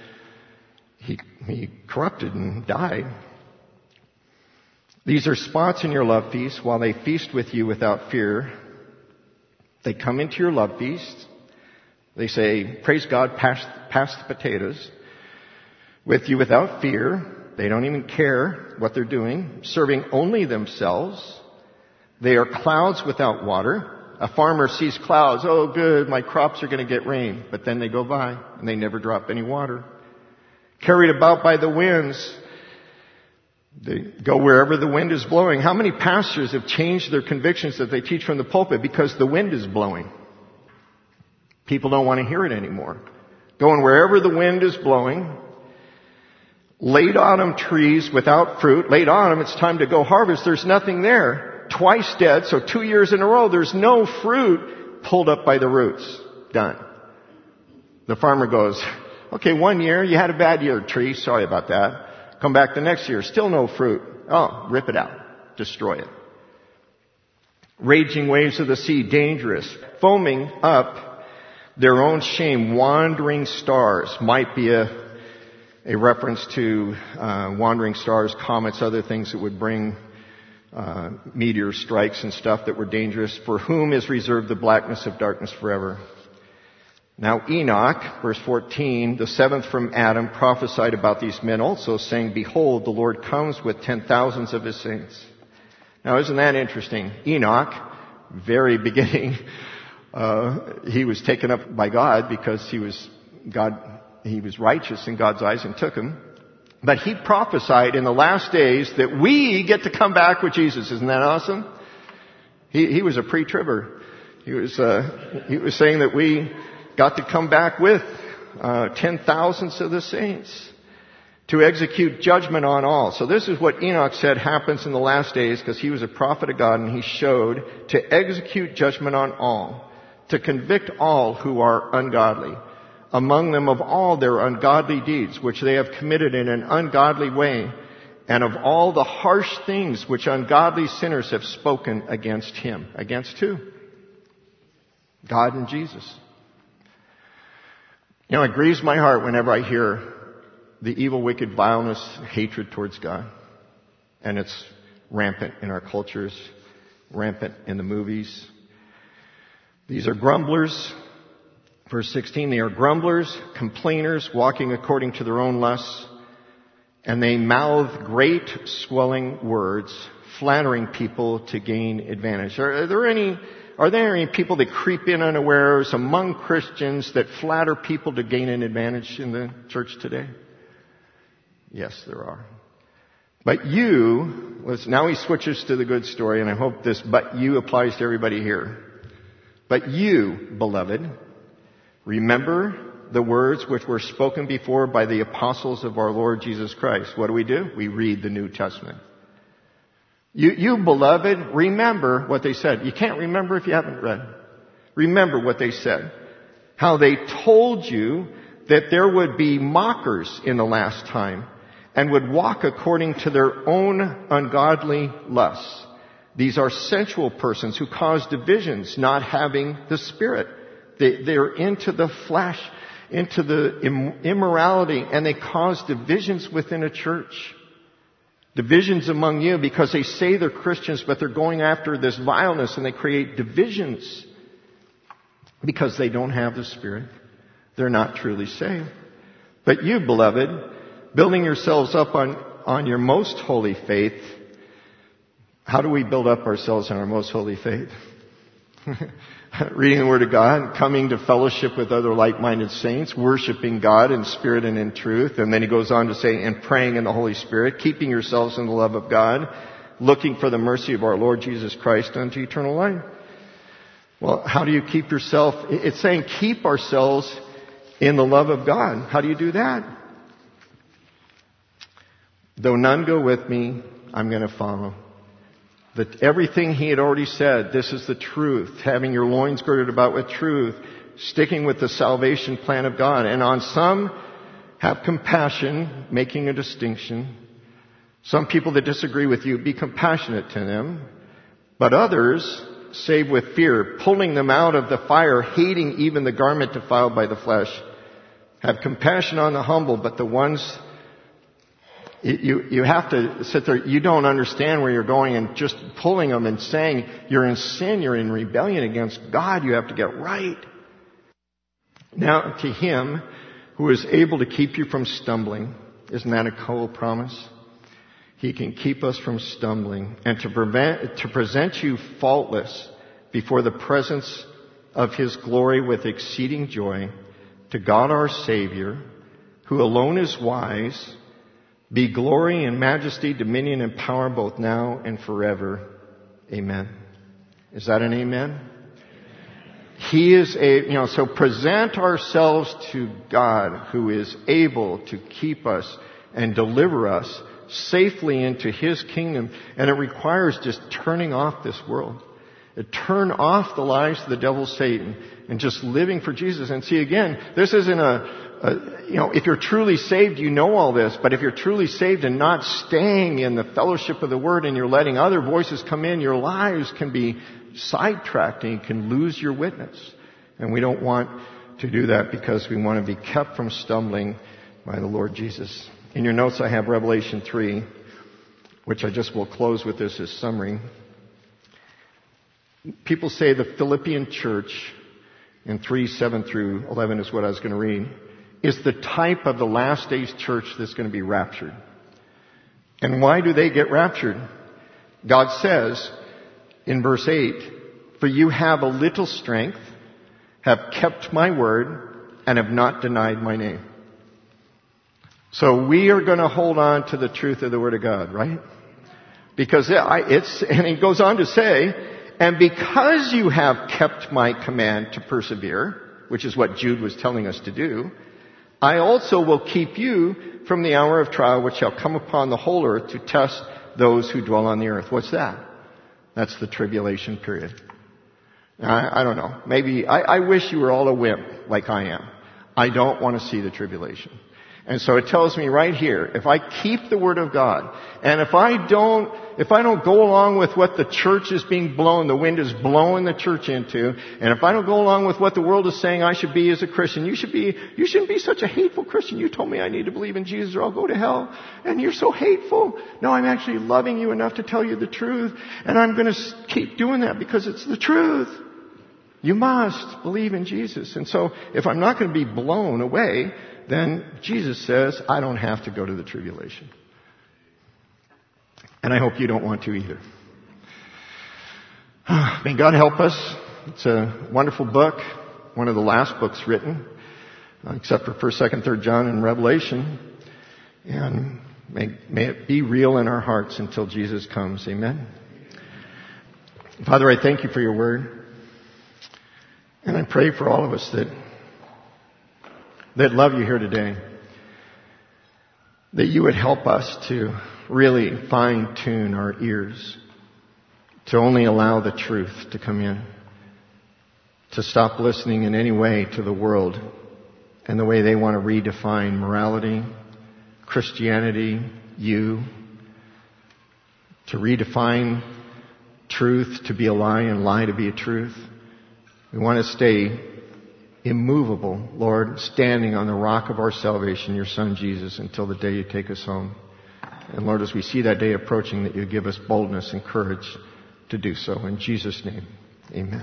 [SPEAKER 1] corrupted and died. These are spots in your love feast while they feast with you without fear. They come into your love feast. They say, praise God, pass the potatoes. With you without fear. They don't even care what they're doing. Serving only themselves. They are clouds without water. A farmer sees clouds. Oh, good, my crops are going to get rain. But then they go by and they never drop any water. Carried about by the winds. They go wherever the wind is blowing. How many pastors have changed their convictions that they teach from the pulpit because the wind is blowing? People don't want to hear it anymore. Going wherever the wind is blowing. Late autumn trees without fruit. Late autumn, it's time to go harvest. There's nothing there. Twice dead, so 2 years in a row, there's no fruit pulled up by the roots. Done. The farmer goes, okay, 1 year, you had a bad year, tree, sorry about that. Come back the next year, still no fruit. Oh, rip it out. Destroy it. Raging waves of the sea, dangerous. Foaming up their own shame, wandering stars. Might be a reference to wandering stars, comets, other things that would bring meteor strikes and stuff that were dangerous. For whom is reserved the blackness of darkness forever. Now Enoch, verse 14, the seventh from Adam, prophesied about these men also, saying, behold, the Lord comes with 10,000s of his saints. Now isn't that interesting? Enoch, very beginning, he was taken up by God because he was righteous in God's eyes and took him. But he prophesied in the last days that we get to come back with Jesus. Isn't that awesome? He was a pre-tribber. He was saying that we got to come back with 10,000s of the saints to execute judgment on all. So this is what Enoch said happens in the last days, because he was a prophet of God, and he showed to execute judgment on all, to convict all who are ungodly, among them of all their ungodly deeds, which they have committed in an ungodly way, and of all the harsh things which ungodly sinners have spoken against him. Against who? God and Jesus. You know, it grieves my heart whenever I hear the evil, wicked vileness, hatred towards God. And it's rampant in our cultures, rampant in the movies. These are grumblers. Verse 16, they are grumblers, complainers, walking according to their own lusts, and they mouth great swelling words, flattering people to gain advantage. Are there any people that creep in unawares among Christians that flatter people to gain an advantage in the church today? Yes, there are. But now he switches to the good story, and I hope this but you applies to everybody here. But you, beloved, remember the words which were spoken before by the apostles of our Lord Jesus Christ. What do? We read the New Testament. You beloved, remember what they said. You can't remember if you haven't read. Remember what they said. How they told you that there would be mockers in the last time and would walk according to their own ungodly lusts. These are sensual persons who cause divisions, not having the Spirit. They're into the flesh, into the immorality, and they cause divisions within a church. Divisions among you, because they say they're Christians, but they're going after this vileness, and they create divisions because they don't have the Spirit. They're not truly saved. But you, beloved, building yourselves up on your most holy faith. How do we build up ourselves on our most holy faith? Reading the Word of God, coming to fellowship with other like-minded saints, worshiping God in spirit and in truth. And then he goes on to say, and praying in the Holy Spirit, keeping yourselves in the love of God, looking for the mercy of our Lord Jesus Christ unto eternal life. Well, how do you keep yourself? It's saying keep ourselves in the love of God. How do you do that? Though none go with me, I'm going to follow. That everything he had already said, this is the truth, having your loins girded about with truth, sticking with the salvation plan of God. And on some, have compassion, making a distinction. Some people that disagree with you, be compassionate to them. But others, save with fear, pulling them out of the fire, hating even the garment defiled by the flesh. Have compassion on the humble, but the ones... You have to sit there. You don't understand where you're going, and just pulling them and saying you're in sin, you're in rebellion against God. You have to get right. Now to him who is able to keep you from stumbling, isn't that a cool promise? He can keep us from stumbling and to present you faultless before the presence of his glory with exceeding joy. To God our Savior, who alone is wise, be glory and majesty, dominion and power both now and forever. Amen. Is that an amen? He is so present ourselves to God, who is able to keep us and deliver us safely into his kingdom. And it requires just turning off this world. Turn off the lies of the devil, Satan, and just living for Jesus. And see, again, this isn't if you're truly saved, you know all this. But if you're truly saved and not staying in the fellowship of the Word and you're letting other voices come in, your lives can be sidetracked and you can lose your witness. And we don't want to do that, because we want to be kept from stumbling by the Lord Jesus. In your notes, I have Revelation 3, which I just will close with this as summary. People say the Philippian church in 3:7-11 is what I was going to read, is the type of the last days church that's going to be raptured. And why do they get raptured? God says in verse 8, for you have a little strength, have kept my word, and have not denied my name. So we are going to hold on to the truth of the Word of God, right? Because and he goes on to say, And because you have kept my command to persevere, which is what Jude was telling us to do, I also will keep you from the hour of trial which shall come upon the whole earth to test those who dwell on the earth. What's that? That's the tribulation period. I don't know. Maybe, I wish you were all a wimp like I am. I don't want to see the tribulation. And so it tells me right here, if I keep the Word of God, and if I don't go along with what the church is being blown, the wind is blowing the church into, and if I don't go along with what the world is saying I should be as a Christian, you shouldn't be such a hateful Christian. You told me I need to believe in Jesus or I'll go to hell, and you're so hateful. No, I'm actually loving you enough to tell you the truth, and I'm going to keep doing that because it's the truth. You must believe in Jesus. And so if I'm not going to be blown away, then Jesus says, I don't have to go to the tribulation. And I hope you don't want to either. May God help us. It's a wonderful book. One of the last books written, except for 1st, 2nd, 3rd John and Revelation. And may it be real in our hearts until Jesus comes. Amen. Father, I thank you for your word. And I pray for all of us that love you here today, that you would help us to really fine-tune our ears, to only allow the truth to come in, to stop listening in any way to the world and the way they want to redefine morality, Christianity, you, to redefine truth to be a lie and lie to be a truth. We want to stay immovable, Lord, standing on the rock of our salvation, your Son Jesus, until the day you take us home. And Lord, as we see that day approaching, that you give us boldness and courage to do so. In Jesus' name, amen.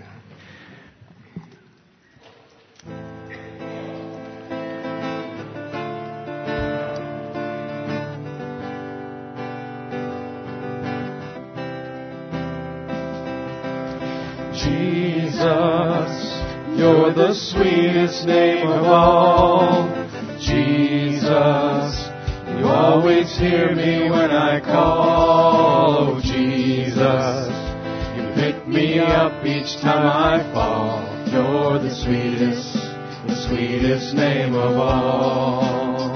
[SPEAKER 2] Jesus, you're the sweetest name of all. Jesus, you always hear me when I call. Oh, Jesus, you pick me up each time I fall. You're the sweetest name of all.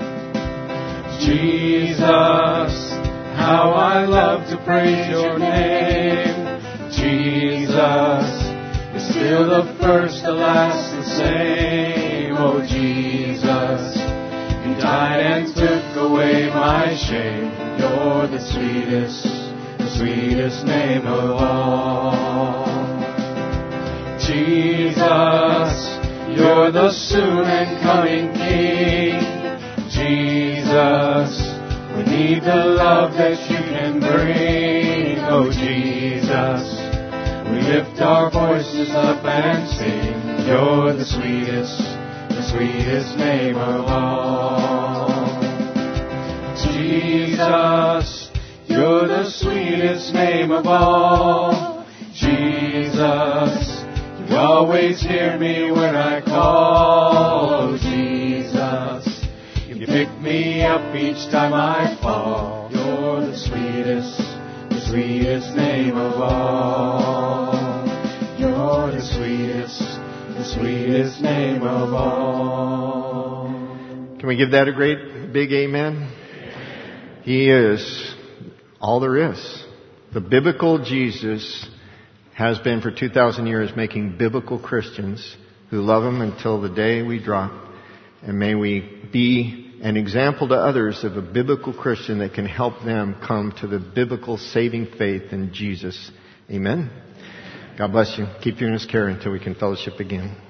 [SPEAKER 2] Jesus, how I love to praise your name. Jesus, you're still the first, the last, the same. Oh, Jesus, you died and took away my shame. You're the sweetest name of all. Jesus, you're the soon and coming King. Jesus, we need the love that you can bring. Oh, Jesus, we lift our voices up and sing. You're the sweetest name of all. Jesus, you're the sweetest name of all. Jesus, you always hear me when I call. Oh, Jesus, you pick me up each time I fall. You're the sweetest name of all. You're the sweetest name of all.
[SPEAKER 1] Can we give that a great big amen? He is all there is. The biblical Jesus has been for 2,000 years making biblical Christians who love Him until the day we drop. And may we be an example to others of a biblical Christian that can help them come to the biblical saving faith in Jesus. Amen. God bless you. Keep you in His care until we can fellowship again.